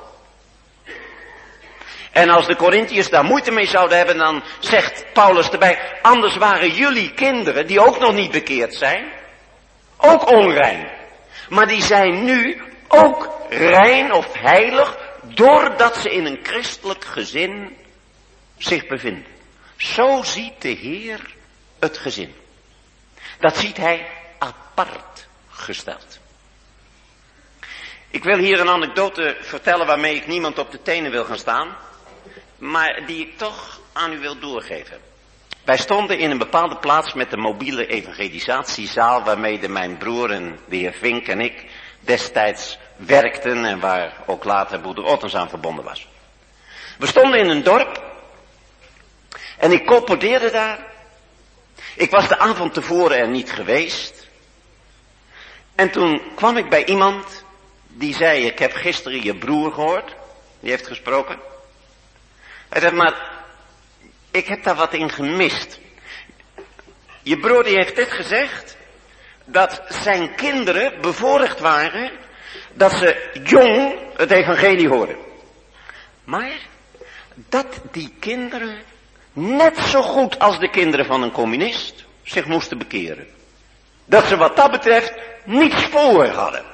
En als de Korintiërs daar moeite mee zouden hebben, dan zegt Paulus erbij, anders waren jullie kinderen, die ook nog niet bekeerd zijn, ook onrein. Maar die zijn nu ook rein of heilig, doordat ze in een christelijk gezin zich bevinden. Zo ziet de Heer het gezin. Dat ziet hij apart gesteld. Ik wil hier een anekdote vertellen waarmee ik niemand op de tenen wil gaan staan, maar die ik toch aan u wil doorgeven. Wij stonden in een bepaalde plaats met de mobiele evangelisatiezaal waarmee de mijn broer en de heer Vink en ik destijds werkten en waar ook later broeder Ottens aan verbonden was. We stonden in een dorp en ik colporteerde daar. Ik was de avond tevoren er niet geweest. En toen kwam ik bij iemand die zei, ik heb gisteren je broer gehoord. Die heeft gesproken. Hij zei, maar ik heb daar wat in gemist. Je broer die heeft dit gezegd, dat zijn kinderen bevoorrecht waren, dat ze jong het evangelie hoorden. Maar dat die kinderen net zo goed als de kinderen van een communist zich moesten bekeren. Dat ze wat dat betreft niets voor hadden.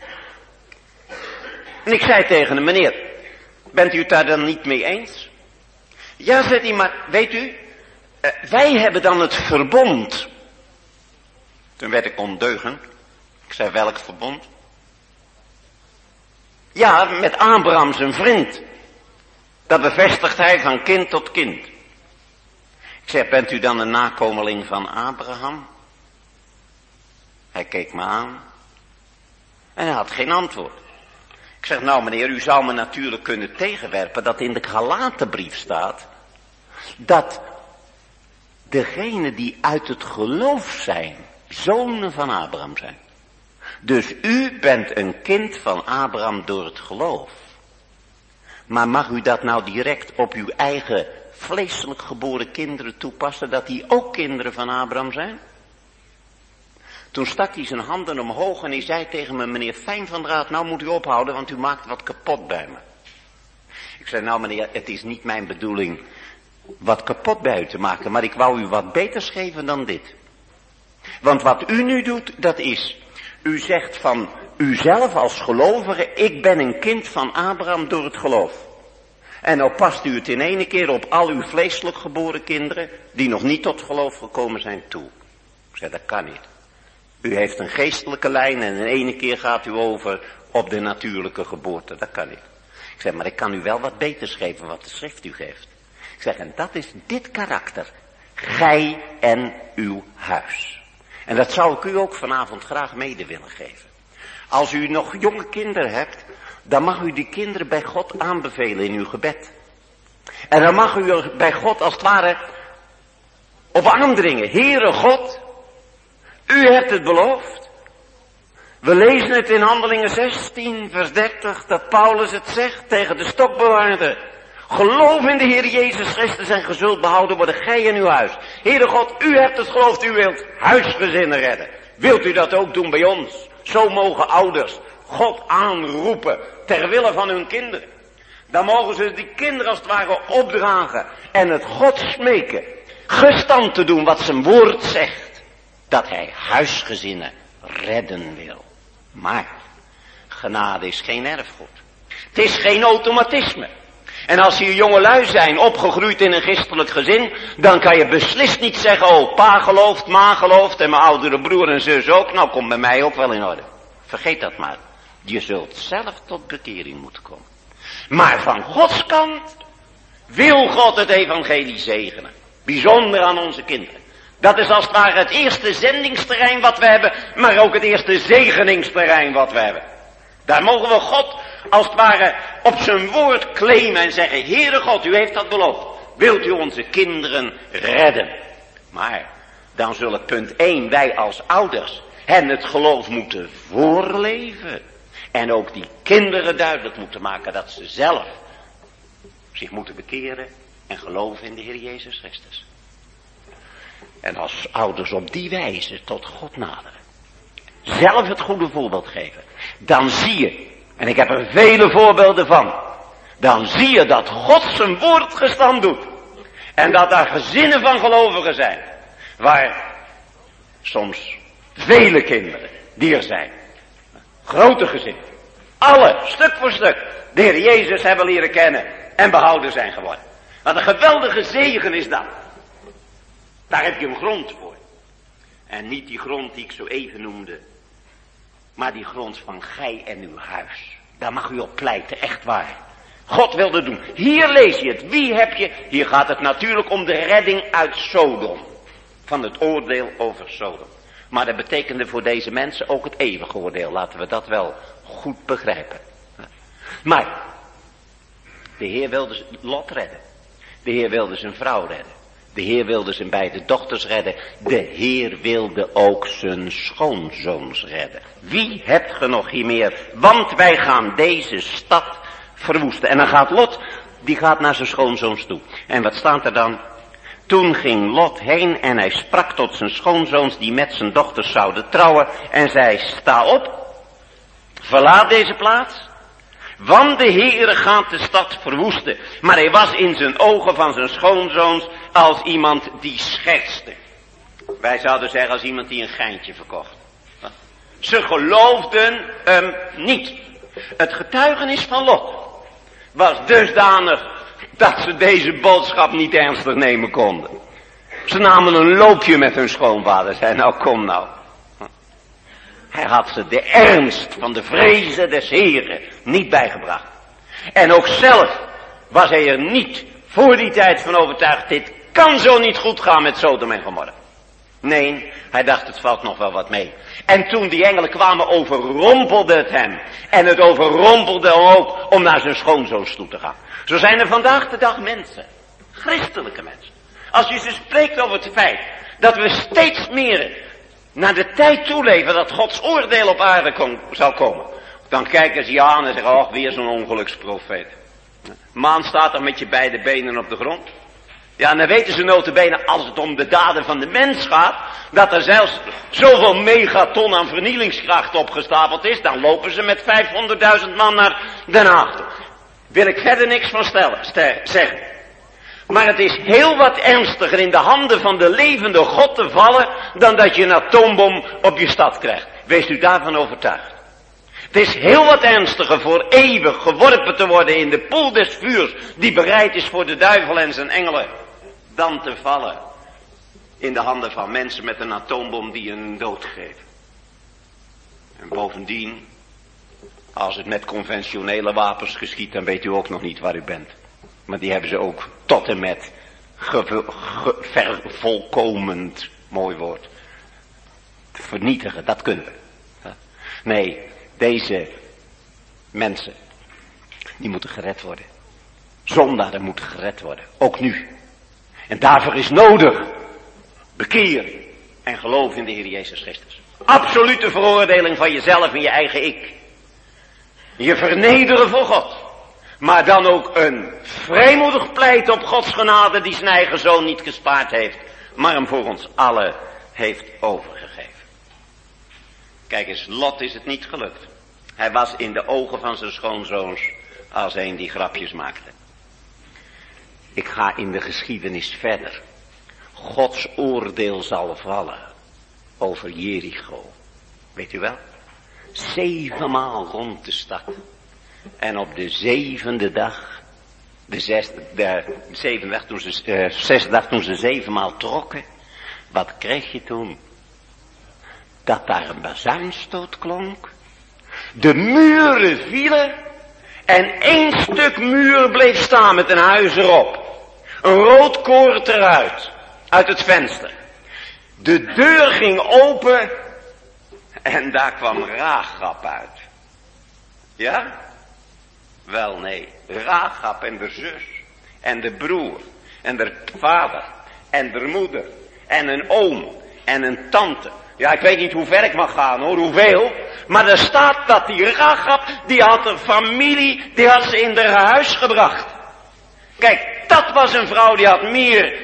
En ik zei tegen hem, meneer, bent u het daar dan niet mee eens? Ja, zegt hij, maar weet u, uh, wij hebben dan het verbond. Toen werd ik ondeugend. Ik zei, welk verbond? Ja, met Abraham zijn vriend. Dat bevestigt hij van kind tot kind. Ik zeg, bent u dan een nakomeling van Abraham? Hij keek me aan. En hij had geen antwoord. Ik zeg, nou meneer, u zou me natuurlijk kunnen tegenwerpen dat in de Galatenbrief staat dat degenen die uit het geloof zijn, zonen van Abraham zijn. Dus u bent een kind van Abraham door het geloof. Maar mag u dat nou direct op uw eigen vleeselijk geboren kinderen toepassen, dat die ook kinderen van Abraham zijn? Toen stak hij zijn handen omhoog en hij zei tegen me, meneer Fijn van Draat, nou moet u ophouden, want u maakt wat kapot bij me. Ik zei, nou meneer, het is niet mijn bedoeling wat kapot bij u te maken, maar ik wou u wat beters geven dan dit. Want wat u nu doet, dat is, u zegt van uzelf als gelovige, ik ben een kind van Abraham door het geloof. En nou past u het in ene keer op al uw vleeselijk geboren kinderen, die nog niet tot geloof gekomen zijn, toe. Ik zei, dat kan niet. U heeft een geestelijke lijn en in ene keer gaat u over op de natuurlijke geboorte. Dat kan niet. Ik zeg, maar ik kan u wel wat beters geven wat de schrift u geeft. Ik zeg, en dat is dit karakter. Gij en uw huis. En dat zou ik u ook vanavond graag mede willen geven. Als u nog jonge kinderen hebt, dan mag u die kinderen bij God aanbevelen in uw gebed. En dan mag u er bij God als het ware op aandringen. Heere God, u hebt het beloofd. We lezen het in Handelingen zestien, vers dertig, dat Paulus het zegt tegen de stokbewaarder. Geloof in de Heer Jezus Christus en ge zult behouden worden, gij en uw huis. Heere God, u hebt het geloofd, u wilt huisgezinnen redden. Wilt u dat ook doen bij ons? Zo mogen ouders God aanroepen ter wille van hun kinderen. Dan mogen ze die kinderen als het ware opdragen en het God smeken. Gestand te doen wat zijn woord zegt. Dat hij huisgezinnen redden wil. Maar genade is geen erfgoed. Het is geen automatisme. En als hier jongelui zijn, opgegroeid in een christelijk gezin, dan kan je beslist niet zeggen, oh, pa gelooft, ma gelooft en mijn oudere broer en zus ook, nou komt bij mij ook wel in orde. Vergeet dat maar. Je zult zelf tot bekering moeten komen. Maar van Gods kant wil God het evangelie zegenen. Bijzonder aan onze kinderen. Dat is als het ware het eerste zendingsterrein wat we hebben, maar ook het eerste zegeningsterrein wat we hebben. Daar mogen we God als het ware op zijn woord claimen en zeggen, Heere God, u heeft dat beloofd. Wilt u onze kinderen redden? Maar dan zullen punt één, wij als ouders hen het geloof moeten voorleven. En ook die kinderen duidelijk moeten maken dat ze zelf zich moeten bekeren en geloven in de Heer Jezus Christus. En als ouders op die wijze tot God naderen, zelf het goede voorbeeld geven, dan zie je, en ik heb er vele voorbeelden van, dan zie je dat God zijn woord gestand doet. En dat daar gezinnen van gelovigen zijn, waar soms vele kinderen die er zijn, grote gezinnen, alle stuk voor stuk de Heer Jezus hebben leren kennen en behouden zijn geworden. Wat een geweldige zegen is dat. Daar heb je een grond voor. En niet die grond die ik zo even noemde, maar die grond van gij en uw huis. Daar mag u op pleiten, echt waar. God wilde doen. Hier lees je het. Wie heb je? Hier gaat het natuurlijk om de redding uit Sodom. Van het oordeel over Sodom. Maar dat betekende voor deze mensen ook het eeuwige oordeel. Laten we dat wel goed begrijpen. Maar de Heer wilde Lot redden. De Heer wilde zijn vrouw redden. De Heer wilde zijn beide dochters redden. De Heer wilde ook zijn schoonzoons redden. Wie hebt ge nog hier meer? Want wij gaan deze stad verwoesten. En dan gaat Lot, die gaat naar zijn schoonzoons toe. En wat staat er dan? Toen ging Lot heen en hij sprak tot zijn schoonzoons die met zijn dochters zouden trouwen. En zei, sta op, verlaat deze plaats. Want de Heere gaat de stad verwoesten. Maar hij was in zijn ogen van zijn schoonzoons als iemand die schertste. Wij zouden zeggen als iemand die een geintje verkocht. Ze geloofden hem niet. Het getuigenis van Lot was dusdanig dat ze deze boodschap niet ernstig nemen konden. Ze namen een loopje met hun schoonvader. Zei nou kom nou. Hij had ze de ernst van de vrezen des Heren niet bijgebracht. En ook zelf was hij er niet voor die tijd van overtuigd. Dit kan zo niet goed gaan met Sodom en Gomorra. Nee, hij dacht het valt nog wel wat mee. En toen die engelen kwamen overrompelde het hem. En het overrompelde hem ook om naar zijn schoonzoons toe te gaan. Zo zijn er vandaag de dag mensen. Christelijke mensen. Als je ze spreekt over het feit dat we steeds meer naar de tijd toeleven dat Gods oordeel op aarde kom, zal komen. Dan kijken ze je aan en zeggen, oh, weer zo'n ongeluksprofeet. Man staat er met je beide benen op de grond. Ja, en dan weten ze nota bene, als het om de daden van de mens gaat, dat er zelfs zoveel megaton aan vernielingskracht opgestapeld is, dan lopen ze met vijfhonderdduizend man naar Den Haag toe. Wil ik verder niks van stellen, ster, zeggen. Maar het is heel wat ernstiger in de handen van de levende God te vallen, dan dat je een atoombom op je stad krijgt. Wees u daarvan overtuigd. Het is heel wat ernstiger voor eeuwig geworpen te worden in de poel des vuurs, die bereid is voor de duivel en zijn engelen, dan te vallen in de handen van mensen met een atoombom die een dood geven. En bovendien, als het met conventionele wapens geschiet, dan weet u ook nog niet waar u bent. Maar die hebben ze ook tot en met ge, ge, vervolkomend, mooi woord, vernietigen, dat kunnen we. Nee, deze mensen, die moeten gered worden. Zondaren moeten gered worden, ook nu. En daarvoor is nodig bekering en geloof in de Heer Jezus Christus. Absolute veroordeling van jezelf en je eigen ik. Je vernederen voor God. Maar dan ook een vrijmoedig pleit op Gods genade die zijn eigen zoon niet gespaard heeft, maar hem voor ons allen heeft overgegeven. Kijk eens, Lot is het niet gelukt. Hij was in de ogen van zijn schoonzoons als een die grapjes maakte. Ik ga in de geschiedenis verder. Gods oordeel zal vallen over Jericho. Weet u wel? Zevenmaal rond de stad. En op de zevende dag, de, zesde, de zevende dag toen ze, uh, zesde dag toen ze zevenmaal trokken, wat kreeg je toen? Dat daar een bazuinstoot klonk, de muren vielen en één stuk muur bleef staan met een huis erop. Een rood koord eruit, uit het venster. De deur ging open en daar kwam Rahab uit. Ja? Wel nee, Rahab en de zus en de broer en de vader en de moeder en een oom en een tante. Ja, ik weet niet hoe ver ik mag gaan hoor, hoeveel. Maar er staat dat die Rahab, die had een familie, die had ze in haar huis gebracht. Kijk, dat was een vrouw die had meer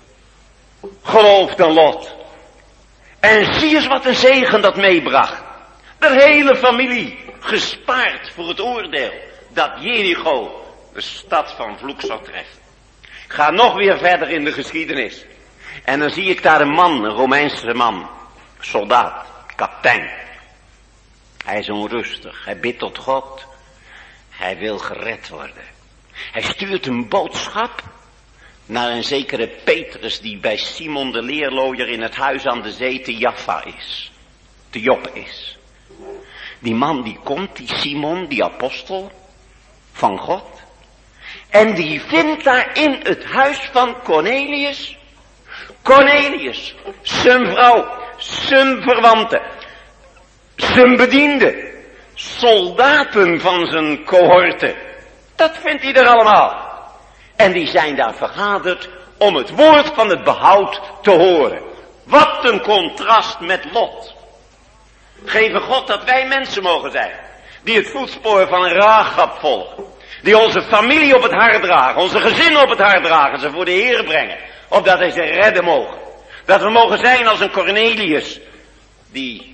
geloof dan Lot. En zie eens wat een zegen dat meebracht. De hele familie gespaard voor het oordeel dat Jericho, de stad van vloek, zou treffen. Ik ga nog weer verder in de geschiedenis. En dan zie ik daar een man, een Romeinse man, soldaat, kapitein. Hij is onrustig, hij bidt tot God. Hij wil gered worden. Hij stuurt een boodschap naar een zekere Petrus die bij Simon de leerlooier in het huis aan de zee te Jaffa is. Te Joppe is. Die man die komt, die Simon, die apostel van God. En die vindt daar in het huis van Cornelius. Cornelius, zijn vrouw, zijn verwanten, zijn bedienden, soldaten van zijn cohorte. Dat vindt hij er allemaal. En die zijn daar vergaderd om het woord van het behoud te horen. Wat een contrast met Lot. Geven God dat wij mensen mogen zijn, die het voetspoor van Rahab volgen. Die onze familie op het hart dragen, onze gezinnen op het hart dragen, ze voor de Heer brengen. Opdat hij ze redden mogen. Dat we mogen zijn als een Cornelius, die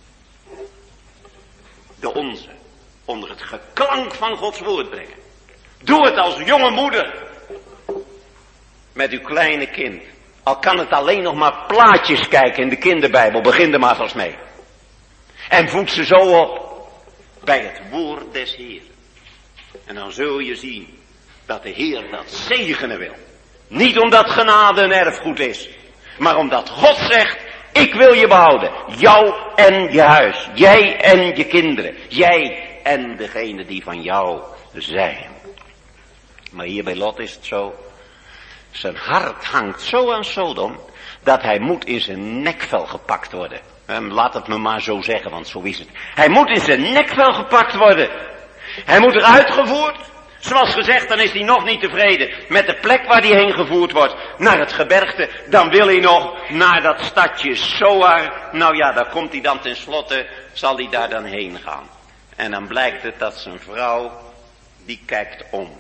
de onze onder het geklank van Gods woord brengen. Doe het als jonge moeder met uw kleine kind. Al kan het alleen nog maar plaatjes kijken in de kinderbijbel, begin er maar vast mee. En voed ze zo op bij het woord des Heeren. En dan zul je zien dat de Heer dat zegenen wil. Niet omdat genade een erfgoed is, maar omdat God zegt, ik wil je behouden. Jou en je huis. Jij en je kinderen. Jij en degene die van jou zijn. Maar hier bij Lot is het zo. Zijn hart hangt zo aan Sodom, dat hij moet in zijn nekvel gepakt worden. Laat het me maar zo zeggen, want zo is het. Hij moet in zijn nekvel gepakt worden. Hij moet eruit gevoerd. Zoals gezegd, dan is hij nog niet tevreden met de plek waar hij heen gevoerd wordt. Naar het gebergte. Dan wil hij nog naar dat stadje Zoar. Nou ja, daar komt hij dan tenslotte, zal hij daar dan heen gaan. En dan blijkt het dat zijn vrouw, die kijkt om.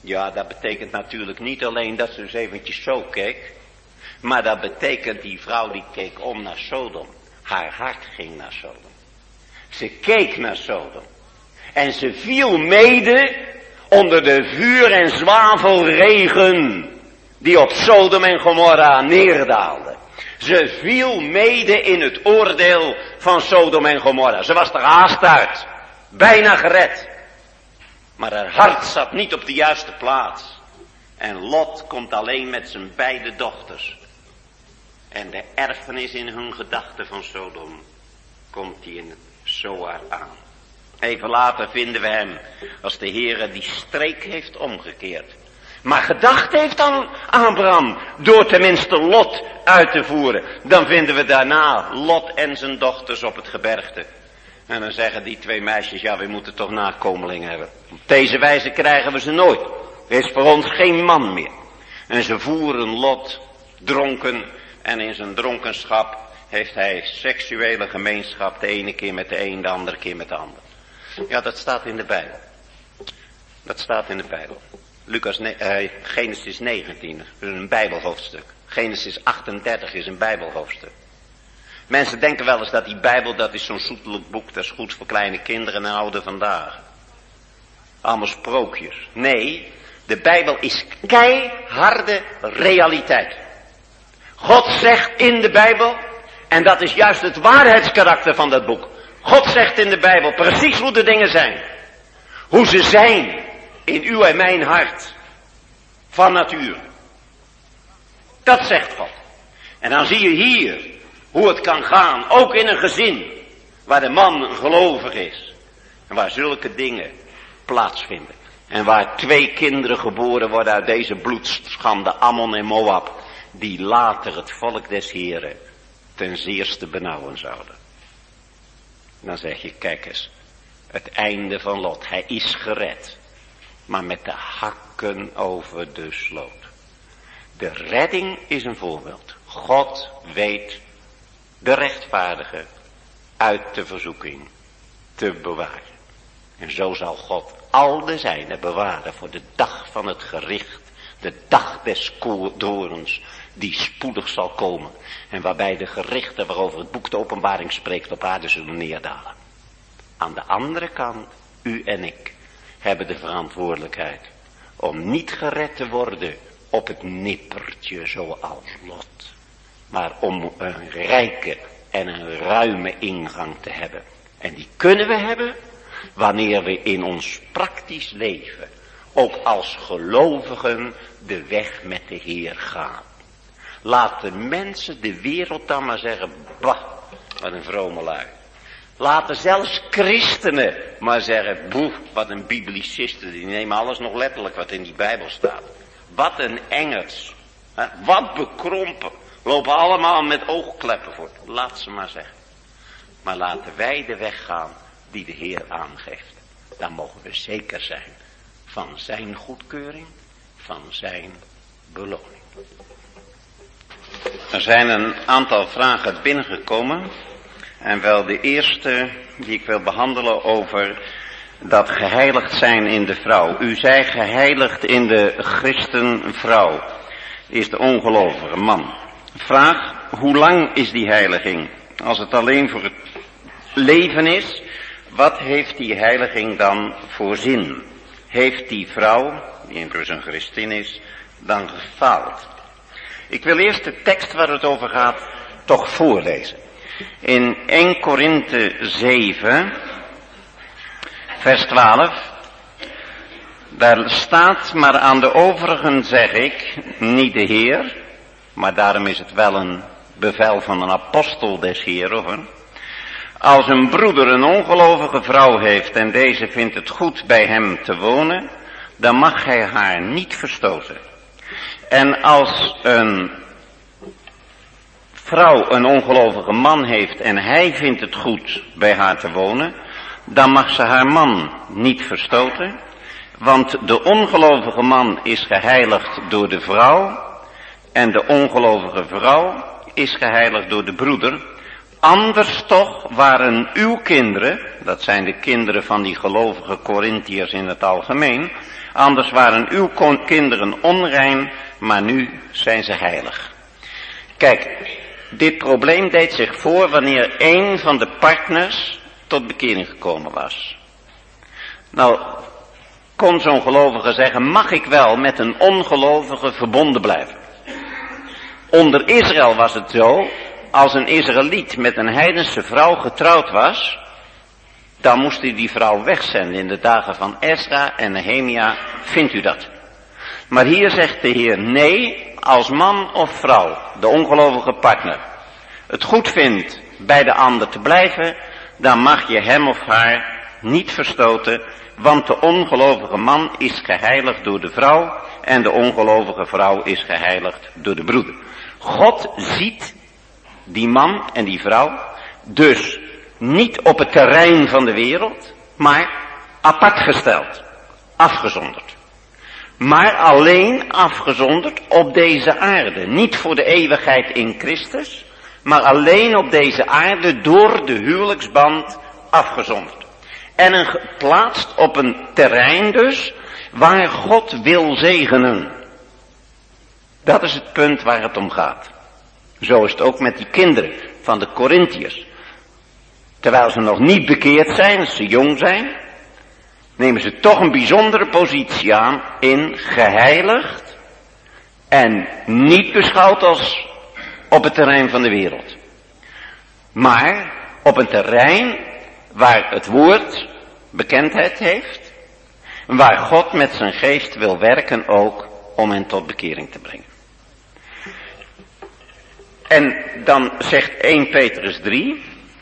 Ja, dat betekent natuurlijk niet alleen dat ze eens eventjes zo keek. Maar dat betekent, die vrouw die keek om naar Sodom. Haar hart ging naar Sodom. Ze keek naar Sodom. En ze viel mede onder de vuur- en zwavelregen die op Sodom en Gomorra neerdaalde. Ze viel mede in het oordeel van Sodom en Gomorra. Ze was er haast uit. Bijna gered. Maar haar hart zat niet op de juiste plaats. En Lot komt alleen met zijn beide dochters. En de erfenis in hun gedachten van Sodom komt hij in het Zoar aan. Even later vinden we hem als de Heere die streek heeft omgekeerd. Maar gedacht heeft aan Abraham door tenminste Lot uit te voeren. Dan vinden we daarna Lot en zijn dochters op het gebergte. En dan zeggen die twee meisjes, ja, we moeten toch nakomelingen hebben. Op deze wijze krijgen we ze nooit. Er is voor ons geen man meer. En ze voeren Lot dronken. En in zijn dronkenschap heeft hij seksuele gemeenschap. De ene keer met de een, de andere keer met de ander. Ja, dat staat in de Bijbel. Dat staat in de Bijbel. Lucas, uh, Genesis negentien, dat is een Bijbelhoofdstuk. Genesis achtendertig is een Bijbelhoofdstuk. Mensen denken wel eens dat die Bijbel, dat is zo'n zoetelijk boek, dat is goed voor kleine kinderen en ouderen vandaag. Allemaal sprookjes. Nee, de Bijbel is keiharde realiteit. God zegt in de Bijbel, en dat is juist het waarheidskarakter van dat boek. God zegt in de Bijbel precies hoe de dingen zijn. Hoe ze zijn in uw en mijn hart. Van natuur. Dat zegt God. En dan zie je hier hoe het kan gaan. Ook in een gezin. Waar de man gelovig is. En waar zulke dingen plaatsvinden. En waar twee kinderen geboren worden uit deze bloedschande, Ammon en Moab. Die later het volk des Heren ten zeerste benauwen zouden. Dan zeg je, kijk eens. Het einde van Lot. Hij is gered. Maar met de hakken over de sloot. De redding is een voorbeeld. God weet de rechtvaardige uit de verzoeking te bewaren. En zo zal God al de zijnen bewaren voor de dag van het gericht. De dag des doorns die spoedig zal komen. En waarbij de gerichten waarover het boek de Openbaring spreekt op aarde zullen neerdalen. Aan de andere kant, u en ik hebben de verantwoordelijkheid om niet gered te worden op het nippertje zoals Lot. Maar om een rijke en een ruime ingang te hebben. En die kunnen we hebben wanneer we in ons praktisch leven ook als gelovigen de weg met de Heer gaan. Laat de mensen, de wereld dan maar zeggen, bah, wat een vrome lui. Laten zelfs christenen maar zeggen, boe, wat een biblicisten, die nemen alles nog letterlijk wat in die Bijbel staat. Wat een engels, hè? Wat bekrompen, lopen allemaal met oogkleppen voor. Laat ze maar zeggen. Maar laten wij de weg gaan die de Heer aangeeft. Dan mogen we zeker zijn van zijn goedkeuring, van zijn beloning. Er zijn een aantal vragen binnengekomen. En wel de eerste die ik wil behandelen over dat geheiligd zijn in de vrouw. U zei geheiligd in de christenvrouw is de ongelovige man. Vraag, hoe lang is die heiliging? Als het alleen voor het leven is, wat heeft die heiliging dan voor zin? Heeft die vrouw, die immers een christin is, dan gefaald? Ik wil eerst de tekst waar het over gaat toch voorlezen. In Eerste Korinthe zeven, vers twaalf, daar staat, maar aan de overigen zeg ik, niet de Heer, maar daarom is het wel een bevel van een apostel des Heeren. Als een broeder een ongelovige vrouw heeft en deze vindt het goed bij hem te wonen, dan mag hij haar niet verstoten. En als een vrouw een ongelovige man heeft en hij vindt het goed bij haar te wonen, dan mag ze haar man niet verstoten, want de ongelovige man is geheiligd door de vrouw en de ongelovige vrouw is geheiligd door de broeder. Anders toch waren uw kinderen, dat zijn de kinderen van die gelovige Korintiërs in het algemeen, Anders waren uw kinderen onrein, maar nu zijn ze heilig. Kijk, dit probleem deed zich voor wanneer een van de partners tot bekering gekomen was. Nou, kon zo'n gelovige zeggen, mag ik wel met een ongelovige verbonden blijven? Onder Israël was het zo, als een Israëliet met een heidense vrouw getrouwd was, dan moest hij die vrouw wegzenden. In de dagen van Esra en Nehemia vindt u dat. Maar hier zegt de Heer, nee, als man of vrouw, de ongelovige partner, het goed vindt bij de ander te blijven, dan mag je hem of haar niet verstoten, want de ongelovige man is geheiligd door de vrouw en de ongelovige vrouw is geheiligd door de broeder. God ziet die man en die vrouw dus niet op het terrein van de wereld, maar apart gesteld, afgezonderd. Maar alleen afgezonderd op deze aarde. Niet voor de eeuwigheid in Christus, maar alleen op deze aarde door de huwelijksband afgezonderd. En een geplaatst op een terrein dus, waar God wil zegenen. Dat is het punt waar het om gaat. Zo is het ook met die kinderen van de Korintiërs. Terwijl ze nog niet bekeerd zijn, als ze jong zijn, nemen ze toch een bijzondere positie aan in geheiligd en niet beschouwd als op het terrein van de wereld. Maar op een terrein waar het woord bekendheid heeft, waar God met zijn geest wil werken ook om hen tot bekering te brengen. En dan zegt eerste Petrus drie,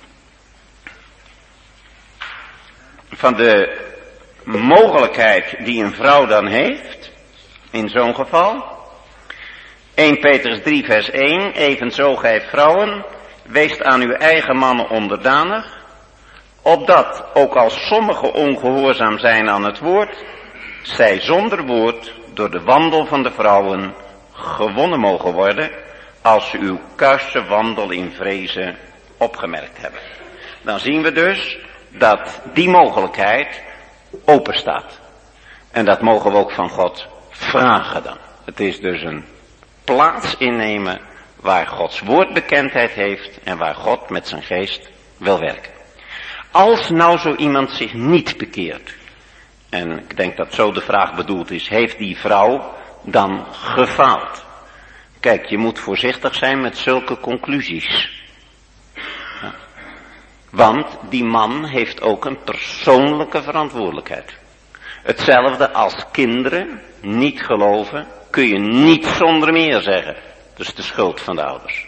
van de mogelijkheid die een vrouw dan heeft, in zo'n geval. eerste Petrus drie vers één, evenzo gij vrouwen, weest aan uw eigen mannen onderdanig, opdat, ook als sommigen ongehoorzaam zijn aan het woord, zij zonder woord door de wandel van de vrouwen gewonnen mogen worden, als ze uw kuisse wandel in vrezen opgemerkt hebben. Dan zien we dus dat die mogelijkheid open staat. En dat mogen we ook van God vragen dan. Het is dus een plaats innemen waar Gods woord bekendheid heeft en waar God met zijn geest wil werken. Als nou zo iemand zich niet bekeert, en ik denk dat zo de vraag bedoeld is, heeft die vrouw dan gefaald? Kijk, je moet voorzichtig zijn met zulke conclusies. Ja. Want die man heeft ook een persoonlijke verantwoordelijkheid. Hetzelfde als kinderen niet geloven, kun je niet zonder meer zeggen. Dat is de schuld van de ouders.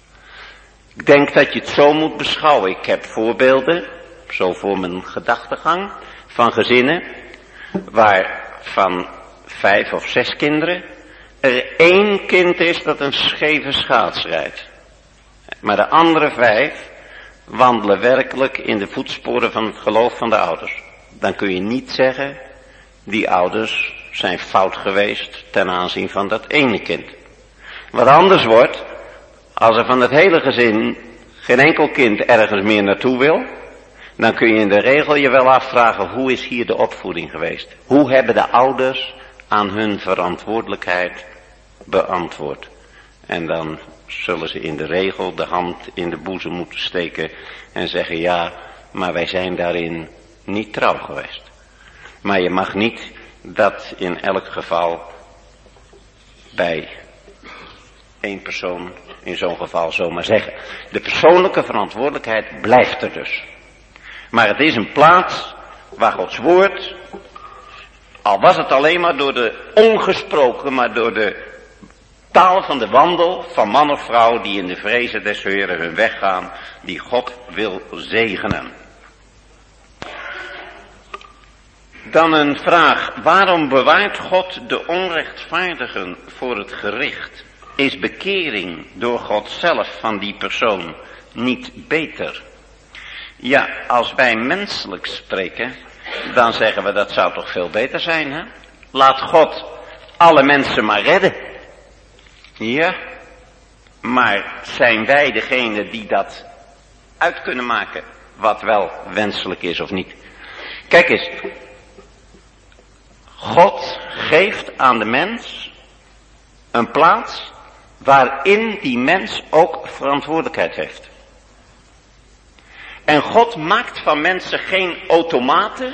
Ik denk dat je het zo moet beschouwen. Ik heb voorbeelden, zo voor mijn gedachtegang, van gezinnen waar van vijf of zes kinderen er één kind is dat een scheve schaats rijdt. Maar de andere vijf wandelen werkelijk in de voetsporen van het geloof van de ouders. Dan kun je niet zeggen, die ouders zijn fout geweest ten aanzien van dat ene kind. Wat anders wordt, als er van het hele gezin geen enkel kind ergens meer naartoe wil, dan kun je in de regel je wel afvragen, hoe is hier de opvoeding geweest? Hoe hebben de ouders aan hun verantwoordelijkheid beantwoord? En dan zullen ze in de regel de hand in de boezem moeten steken en zeggen, ja, maar wij zijn daarin niet trouw geweest. Maar je mag niet dat in elk geval bij één persoon in zo'n geval zomaar zeggen. De persoonlijke verantwoordelijkheid blijft er dus. Maar het is een plaats waar Gods woord, al was het alleen maar door de ongesproken, maar door de taal van de wandel van man of vrouw die in de vrezen des Heeren hun weg gaan, die God wil zegenen. Dan een vraag, waarom bewaart God de onrechtvaardigen voor het gericht? Is bekering door God zelf van die persoon niet beter? Ja, als wij menselijk spreken, dan zeggen we dat zou toch veel beter zijn, hè? Laat God alle mensen maar redden. Ja, maar zijn wij degene die dat uit kunnen maken, wat wel wenselijk is of niet? Kijk eens, God geeft aan de mens een plaats waarin die mens ook verantwoordelijkheid heeft. En God maakt van mensen geen automaten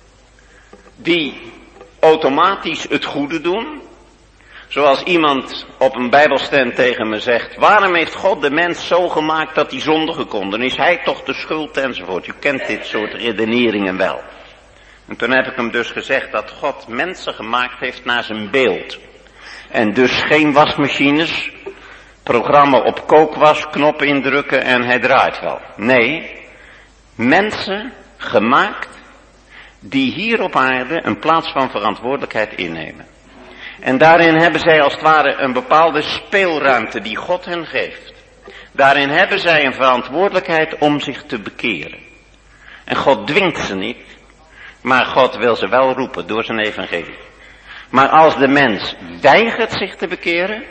die automatisch het goede doen. Zoals iemand op een bijbelstand tegen me zegt, waarom heeft God de mens zo gemaakt dat hij zondigen kon? Dan is hij toch de schuld enzovoort. U kent dit soort redeneringen wel. En toen heb ik hem dus gezegd dat God mensen gemaakt heeft naar zijn beeld. En dus geen wasmachines, programma op kookwas, knop indrukken en hij draait wel. Nee, mensen gemaakt die hier op aarde een plaats van verantwoordelijkheid innemen. En daarin hebben zij als het ware een bepaalde speelruimte die God hen geeft. Daarin hebben zij een verantwoordelijkheid om zich te bekeren. En God dwingt ze niet, maar God wil ze wel roepen door zijn evangelie. Maar als de mens weigert zich te bekeren,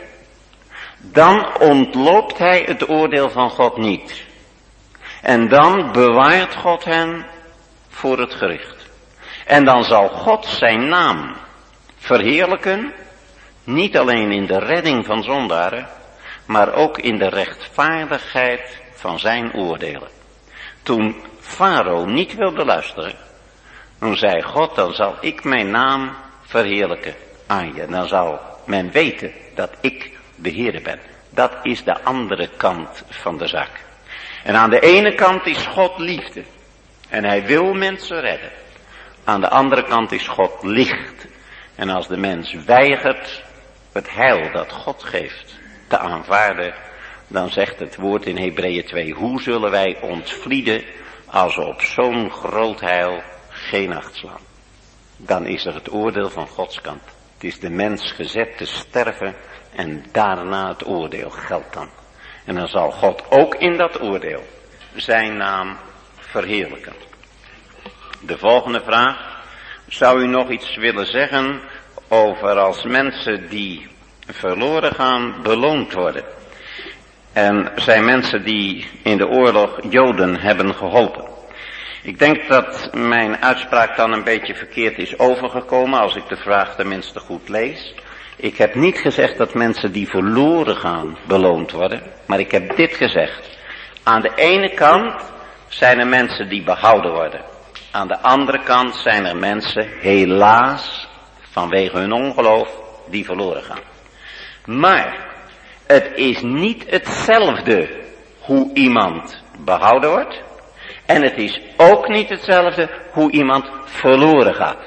dan ontloopt hij het oordeel van God niet. En dan bewaart God hen voor het gericht. En dan zal God zijn naam verheerlijken, niet alleen in de redding van zondaren, maar ook in de rechtvaardigheid van zijn oordelen. Toen Farao niet wilde luisteren, toen zei God, dan zal ik mijn naam verheerlijken aan je. Dan zal men weten dat ik de Heere ben. Dat is de andere kant van de zaak. En aan de ene kant is God liefde. En hij wil mensen redden. Aan de andere kant is God licht. En als de mens weigert het heil dat God geeft te aanvaarden, dan zegt het woord in Hebreeën twee, hoe zullen wij ontvlieden als we op zo'n groot heil geen acht slaan? Dan is er het oordeel van Gods kant. Het is de mens gezet te sterven en daarna het oordeel geldt dan. En dan zal God ook in dat oordeel zijn naam verheerlijken. De volgende vraag. Zou u nog iets willen zeggen over als mensen die verloren gaan beloond worden? En zijn mensen die in de oorlog Joden hebben geholpen. Ik denk dat mijn uitspraak dan een beetje verkeerd is overgekomen als ik de vraag tenminste goed lees. Ik heb niet gezegd dat mensen die verloren gaan beloond worden, maar ik heb dit gezegd. Aan de ene kant zijn er mensen die behouden worden. Aan de andere kant zijn er mensen, helaas, vanwege hun ongeloof, die verloren gaan. Maar het is niet hetzelfde hoe iemand behouden wordt. En het is ook niet hetzelfde hoe iemand verloren gaat.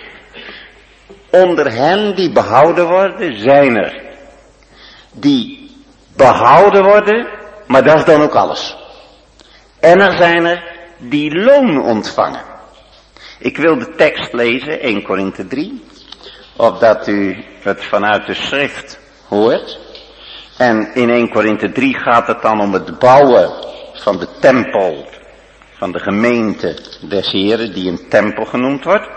Onder hen die behouden worden, zijn er die behouden worden, maar dat is dan ook alles. En er zijn er die loon ontvangen. Ik wil de tekst lezen, Eerste Korinthe drie, opdat u het vanuit de schrift hoort. En in Eerste Korinthe drie gaat het dan om het bouwen van de tempel, van de gemeente des Heren, die een tempel genoemd wordt.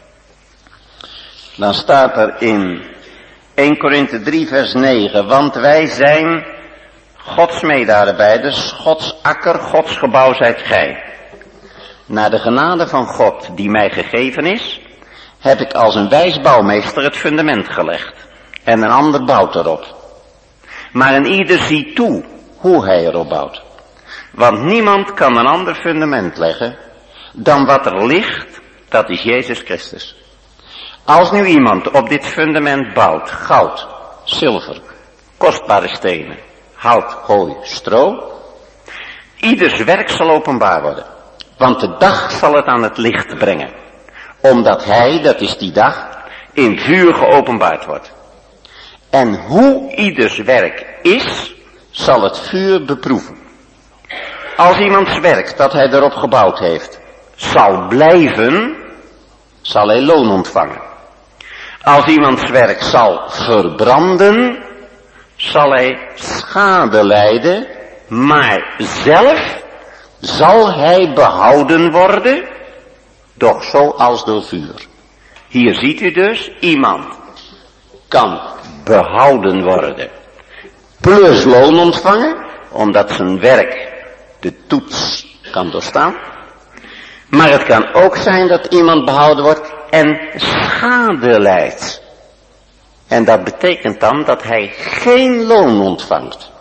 Dan staat er in Eerste Korinthe drie vers negen, want wij zijn Gods medearbeiders, Gods akker, Gods gebouw zijt gij. Naar de genade van God die mij gegeven is, heb ik als een wijs bouwmeester het fundament gelegd. En een ander bouwt erop. Maar een ieder ziet toe hoe hij erop bouwt. Want niemand kan een ander fundament leggen dan wat er ligt, dat is Jezus Christus. Als nu iemand op dit fundament bouwt, goud, zilver, kostbare stenen, hout, hooi, stro, ieders werk zal openbaar worden. Want de dag zal het aan het licht brengen. Omdat hij, dat is die dag, in vuur geopenbaard wordt. En hoe ieders werk is, zal het vuur beproeven. Als iemands werk dat hij erop gebouwd heeft, zal blijven, zal hij loon ontvangen. Als iemands werk zal verbranden, zal hij schade lijden, maar zelf zal hij behouden worden, doch zoals door vuur. Hier ziet u dus, iemand kan behouden worden, plus loon ontvangen, omdat zijn werk de toets kan doorstaan. Maar het kan ook zijn dat iemand behouden wordt, en schade lijdt. En dat betekent dan dat hij geen loon ontvangt.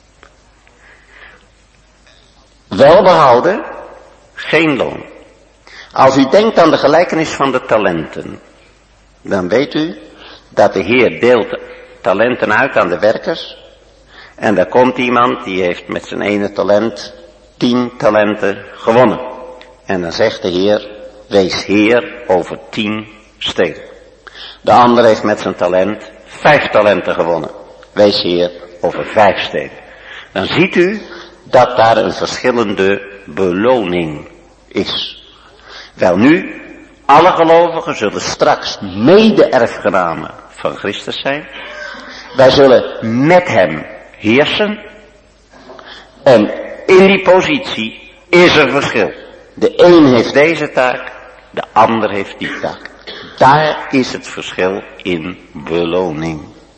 Wel behouden, geen loon. Als u denkt aan de gelijkenis van de talenten, dan weet u dat de Heer deelt talenten uit aan de werkers. En daar komt iemand die heeft met zijn ene talent tien talenten gewonnen. En dan zegt de Heer, wees Heer over tien steden. De ander heeft met zijn talent vijf talenten gewonnen. Wees Heer over vijf steden. Dan ziet u dat daar een verschillende beloning is. Welnu, alle gelovigen zullen straks mede-erfgenamen van Christus zijn. Wij zullen met hem heersen. En in die positie is er verschil. De een heeft deze taak, de ander heeft die taak. Daar is het verschil in beloning.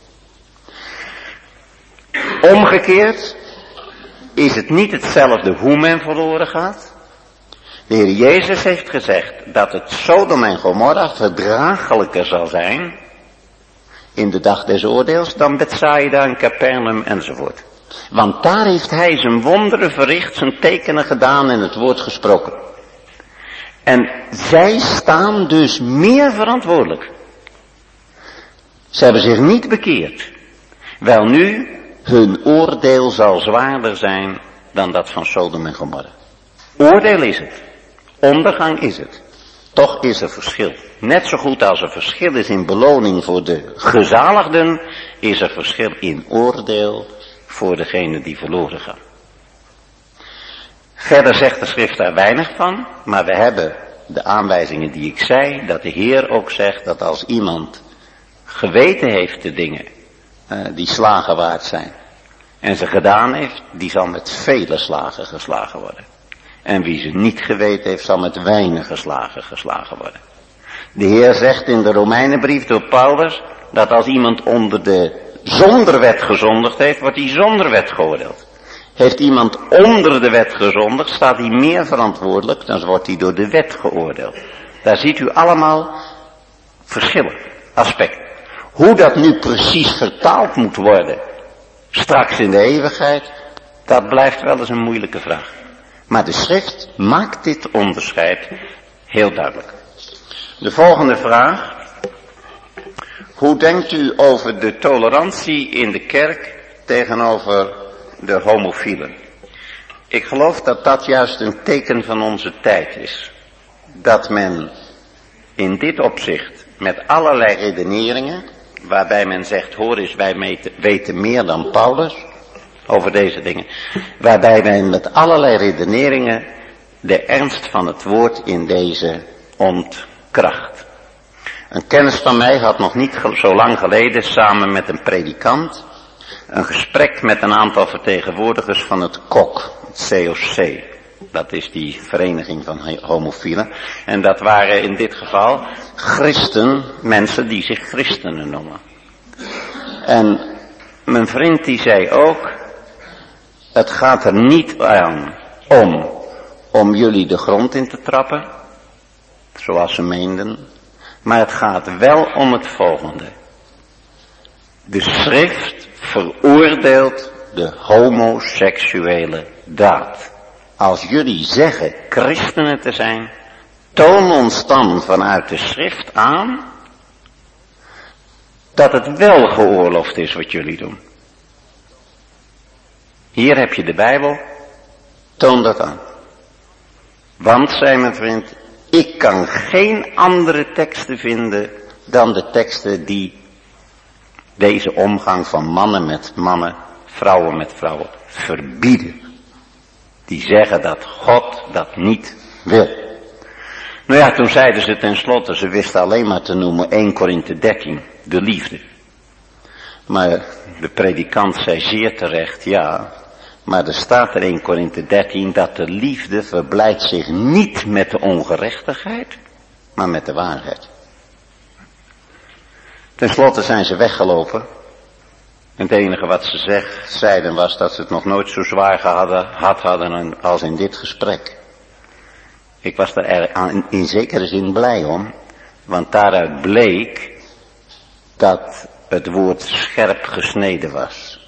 Omgekeerd is het niet hetzelfde hoe men verloren gaat. De Heer Jezus heeft gezegd dat het Sodom en Gomorra verdraaglijker zal zijn in de dag des oordeels dan Bethsaida en Capernaum enzovoort. Want daar heeft hij zijn wonderen verricht, zijn tekenen gedaan en het woord gesproken. En zij staan dus meer verantwoordelijk. Ze hebben zich niet bekeerd. Welnu, hun oordeel zal zwaarder zijn dan dat van Sodom en Gomorra. Oordeel is het. Ondergang is het. Toch is er verschil. Net zo goed als er verschil is in beloning voor de gezaligden, is er verschil in oordeel voor degenen die verloren gaan. Verder zegt de schrift daar weinig van, maar we hebben de aanwijzingen die ik zei, dat de Heer ook zegt dat als iemand geweten heeft de dingen uh, die slagen waard zijn, en ze gedaan heeft, die zal met vele slagen geslagen worden. En wie ze niet geweten heeft, zal met weinige slagen geslagen worden. De Heer zegt in de Romeinenbrief door Paulus, dat als iemand onder de zonder wet gezondigd heeft, wordt hij zonder wet geoordeeld. Heeft iemand onder de wet gezondigd, staat hij meer verantwoordelijk, dan wordt hij door de wet geoordeeld. Daar ziet u allemaal verschillen, aspecten. Hoe dat nu precies vertaald moet worden, straks in de eeuwigheid, dat blijft wel eens een moeilijke vraag. Maar de schrift maakt dit onderscheid heel duidelijk. De volgende vraag. Hoe denkt u over de tolerantie in de kerk tegenover de homofielen? Ik geloof dat dat juist een teken van onze tijd is. Dat men in dit opzicht met allerlei redeneringen, waarbij men zegt, hoor eens, wij weten meer dan Paulus over deze dingen. Waarbij men met allerlei redeneringen de ernst van het woord in deze ontkracht. Een kennis van mij had nog niet zo lang geleden samen met een predikant een gesprek met een aantal vertegenwoordigers van het C O C, het C O C. Dat is die vereniging van homofielen. En dat waren in dit geval christen, mensen die zich christenen noemen. En mijn vriend die zei ook, het gaat er niet aan om, om jullie de grond in te trappen, zoals ze meenden. Maar het gaat wel om het volgende. De schrift veroordeelt de homoseksuele daad. Als jullie zeggen christenen te zijn, toon ons dan vanuit de schrift aan dat het wel geoorloofd is wat jullie doen. Hier heb je de Bijbel, toon dat aan. Want, zei mijn vriend, ik kan geen andere teksten vinden dan de teksten die deze omgang van mannen met mannen, vrouwen met vrouwen verbieden. Die zeggen dat God dat niet wil. Nou ja, toen zeiden ze tenslotte, ze wisten alleen maar te noemen Eerste Korinthe dertien, de liefde. Maar de predikant zei zeer terecht, ja, maar er staat er in Eerste Korinthe dertien dat de liefde verblijdt zich niet met de ongerechtigheid, maar met de waarheid. Ten slotte zijn ze weggelopen. En het enige wat ze zeg, zeiden was dat ze het nog nooit zo zwaar gehad had hadden als in dit gesprek. Ik was er in zekere zin blij om, Want daaruit bleek dat het woord scherp gesneden was.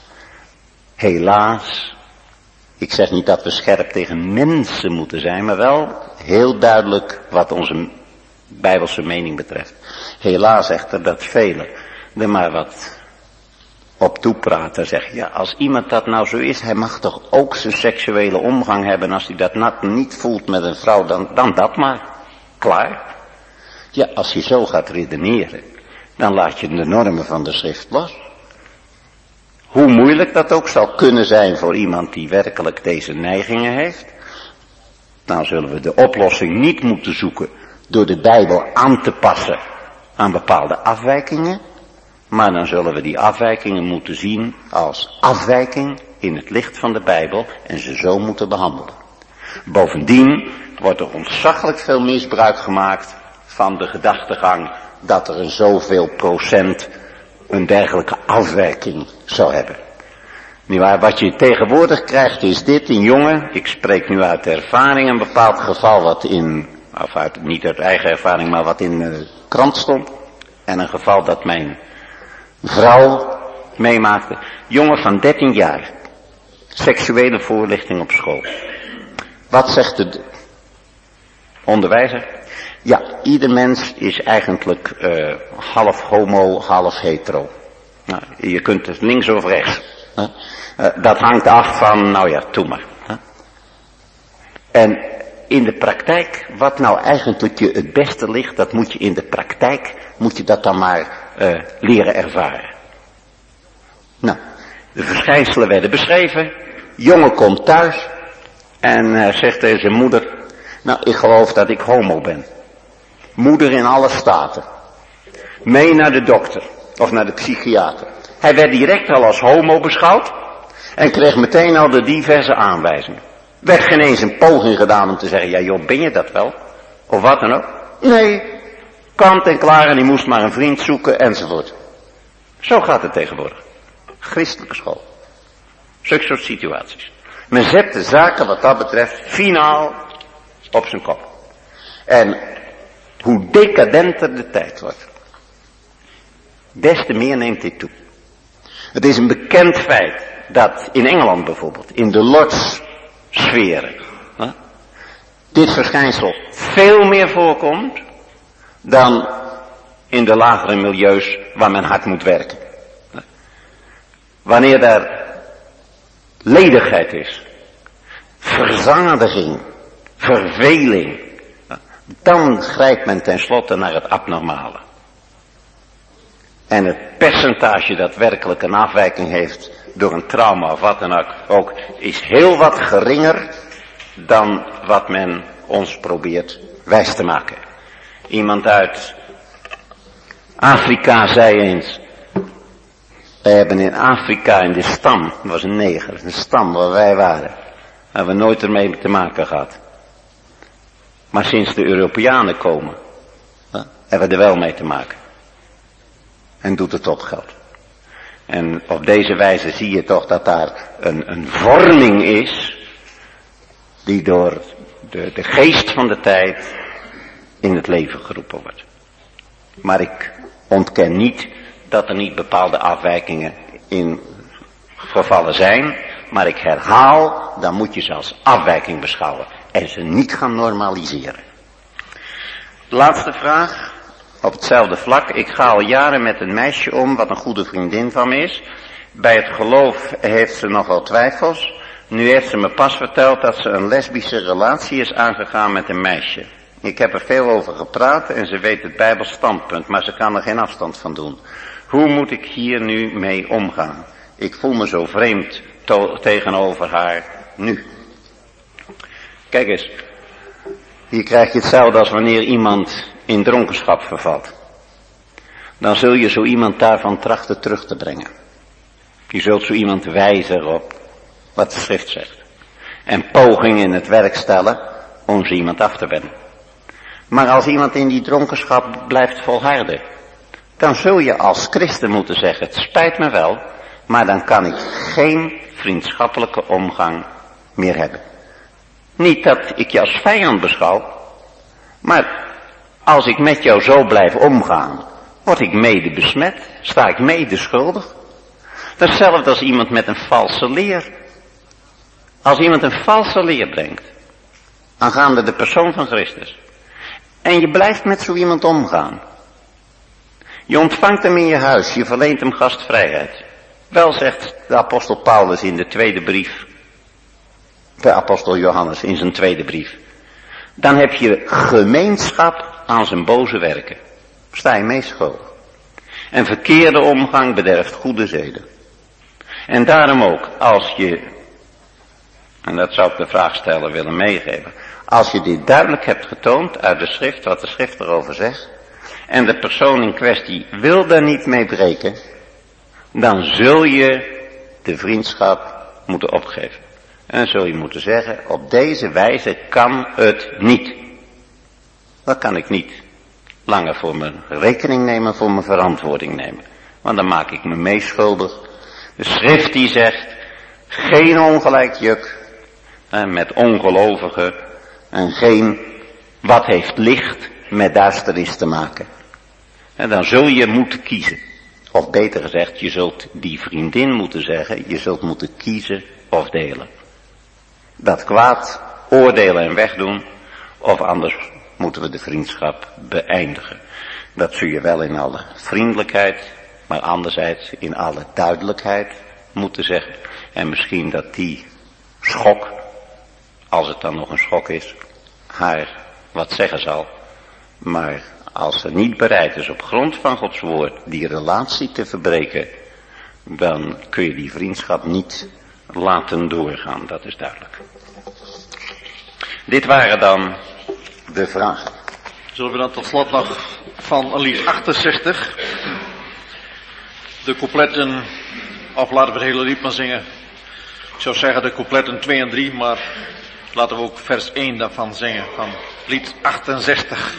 Helaas, ik zeg niet dat we scherp tegen mensen moeten zijn, maar wel heel duidelijk wat onze Bijbelse mening betreft. Helaas echter dat velen er maar wat op toepraten. Zeg, ja, als iemand dat nou zo is, hij mag toch ook zijn seksuele omgang hebben. Als hij dat niet voelt met een vrouw, dan, dan dat maar. Klaar. Ja, als je zo gaat redeneren, dan laat je de normen van de schrift los. Hoe moeilijk dat ook zal kunnen zijn voor iemand die werkelijk deze neigingen heeft. Dan zullen we de oplossing niet moeten zoeken door de Bijbel aan te passen aan bepaalde afwijkingen. Maar dan zullen we die afwijkingen moeten zien als afwijking in het licht van de Bijbel en ze zo moeten behandelen. Bovendien wordt er ontzaglijk veel misbruik gemaakt van de gedachtegang dat er een zoveel procent een dergelijke afwijking zou hebben. Nietwaar, wat je tegenwoordig krijgt is dit, een jongen, ik spreek nu uit ervaring, een bepaald geval wat in, of uit, niet uit eigen ervaring, maar wat in de krant stond. En een geval dat mijn vrouw meemaakte. Jongen van dertien jaar. Seksuele voorlichting op school. Wat zegt de onderwijzer? Ja, ieder mens is eigenlijk uh, half homo, half hetero. Nou, je kunt het links of rechts. Huh? Uh, dat hangt af van, nou ja, doe maar. Huh? En in de praktijk, wat nou eigenlijk je het beste ligt, dat moet je in de praktijk, moet je dat dan maar uh, leren ervaren. Nou, de verschijnselen werden beschreven. Jongen komt thuis en uh, zegt tegen zijn moeder, nou, ik geloof dat ik homo ben. Moeder in alle staten. Mee naar de dokter of naar de psychiater. Hij werd direct al als homo beschouwd en kreeg meteen al de diverse aanwijzingen. Werd geen eens een poging gedaan om te zeggen, ja joh, ben je dat wel? Of wat dan ook? Nee, kant en klaar en die moest maar een vriend zoeken enzovoort. Zo gaat het tegenwoordig. Christelijke school. Zulke soort situaties. Men zet de zaken wat dat betreft finaal op zijn kop. En hoe decadenter de tijd wordt, des te meer neemt dit toe. Het is een bekend feit dat in Engeland bijvoorbeeld, in de lordssferen, hè, dit verschijnsel veel meer voorkomt dan in de lagere milieus waar men hard moet werken. Wanneer er ledigheid is, verzadiging, verveling, dan grijpt men tenslotte naar het abnormale. En het percentage dat werkelijk een afwijking heeft door een trauma of wat dan ook, is heel wat geringer dan wat men ons probeert wijs te maken. Iemand uit Afrika zei eens, wij hebben in Afrika in de stam, dat was een neger, een stam waar wij waren, hebben we nooit ermee te maken gehad. Maar sinds de Europeanen komen, hè, hebben we er wel mee te maken. En doet het tot geld. En op deze wijze zie je toch dat daar een, een vorming is, die door de, de geest van de tijd in het leven geroepen wordt. Maar ik ontken niet dat er niet bepaalde afwijkingen in gevallen zijn, maar ik herhaal, dan moet je ze als afwijking beschouwen en ze niet gaan normaliseren. Laatste vraag, op hetzelfde vlak. Ik ga al jaren met een meisje om, wat een goede vriendin van me is. Bij het geloof heeft ze nog wel twijfels. Nu heeft ze me pas verteld dat ze een lesbische relatie is aangegaan met een meisje. Ik heb er veel over gepraat en ze weet het Bijbels standpunt, maar ze kan er geen afstand van doen. Hoe moet ik hier nu mee omgaan? Ik voel me zo vreemd to- tegenover haar nu. Kijk eens, hier krijg je hetzelfde als wanneer iemand in dronkenschap vervalt. Dan zul je zo iemand daarvan trachten terug te brengen. Je zult zo iemand wijzen op wat de schrift zegt. En pogingen in het werk stellen om zo iemand af te wenden. Maar als iemand in die dronkenschap blijft volharden, dan zul je als christen moeten zeggen, het spijt me wel, maar dan kan ik geen vriendschappelijke omgang meer hebben. Niet dat ik je als vijand beschouw, maar als ik met jou zo blijf omgaan, word ik mede besmet, sta ik mede schuldig. Dat is hetzelfde als iemand met een valse leer. Als iemand een valse leer brengt, aangaande de persoon van Christus, en je blijft met zo iemand omgaan. Je ontvangt hem in je huis, je verleent hem gastvrijheid. Wel zegt de apostel Paulus in de tweede brief, de apostel Johannes in zijn tweede brief, dan heb je gemeenschap aan zijn boze werken. Sta je mee schuldig. En verkeerde omgang bederft goede zeden. En daarom ook, als je, en dat zou ik de vraagsteller willen meegeven, als je dit duidelijk hebt getoond uit de schrift, wat de schrift erover zegt, en de persoon in kwestie wil daar niet mee breken, dan zul je de vriendschap moeten opgeven. En zul je moeten zeggen, op deze wijze kan het niet. Dat kan ik niet langer voor mijn rekening nemen, voor mijn verantwoording nemen. Want dan maak ik me meeschuldig. De schrift die zegt, geen ongelijk juk met ongelovigen en geen wat heeft licht met duisternis te maken. En dan zul je moeten kiezen. Of beter gezegd, je zult die vriendin moeten zeggen, je zult moeten kiezen of delen. Dat kwaad oordelen en wegdoen, of anders moeten we de vriendschap beëindigen. Dat zul je wel in alle vriendelijkheid, maar anderzijds in alle duidelijkheid moeten zeggen. En misschien dat die schok, als het dan nog een schok is, haar wat zeggen zal. Maar als ze niet bereid is op grond van Gods woord die relatie te verbreken, dan kun je die vriendschap niet laten doorgaan, dat is duidelijk. Dit waren dan de vragen. Zullen we dan tot slot nog van lied achtenzestig, de coupletten, of laten we het hele lied maar zingen. Ik zou zeggen de coupletten twee en drie, maar laten we ook vers één daarvan zingen, van lied achtenzestig.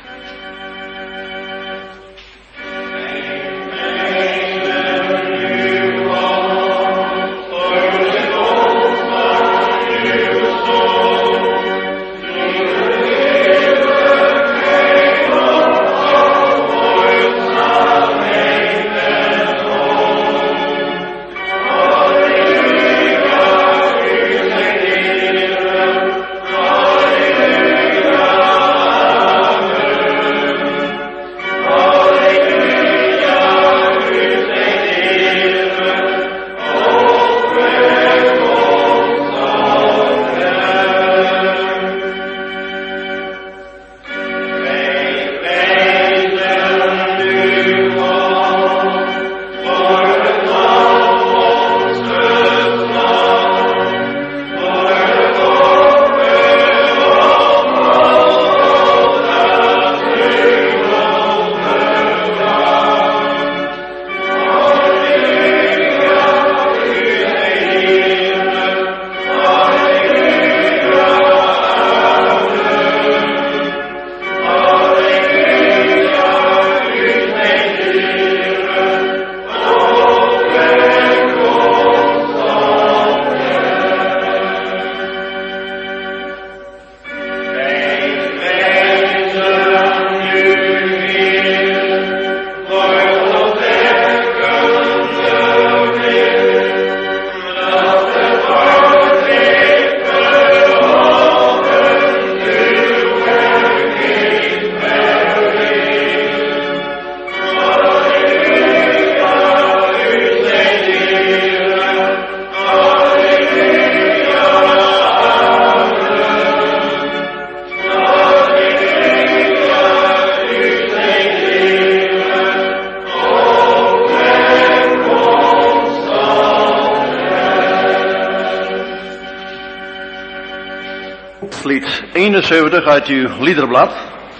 Lied eenenzeventig uit uw liederblad.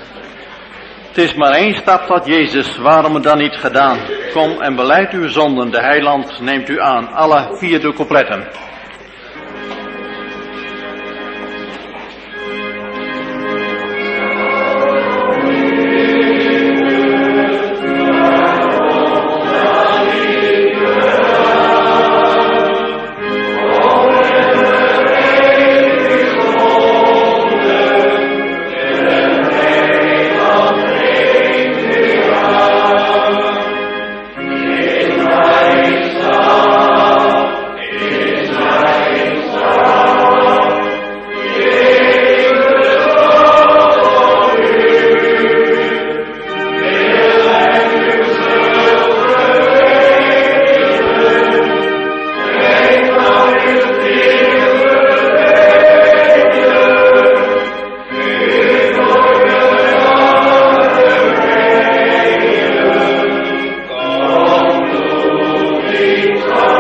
Het is maar één stap tot Jezus, waarom het dan niet gedaan? Kom en beleid uw zonden, de heiland neemt u aan. Alle vier de coupletten. Oh, Sing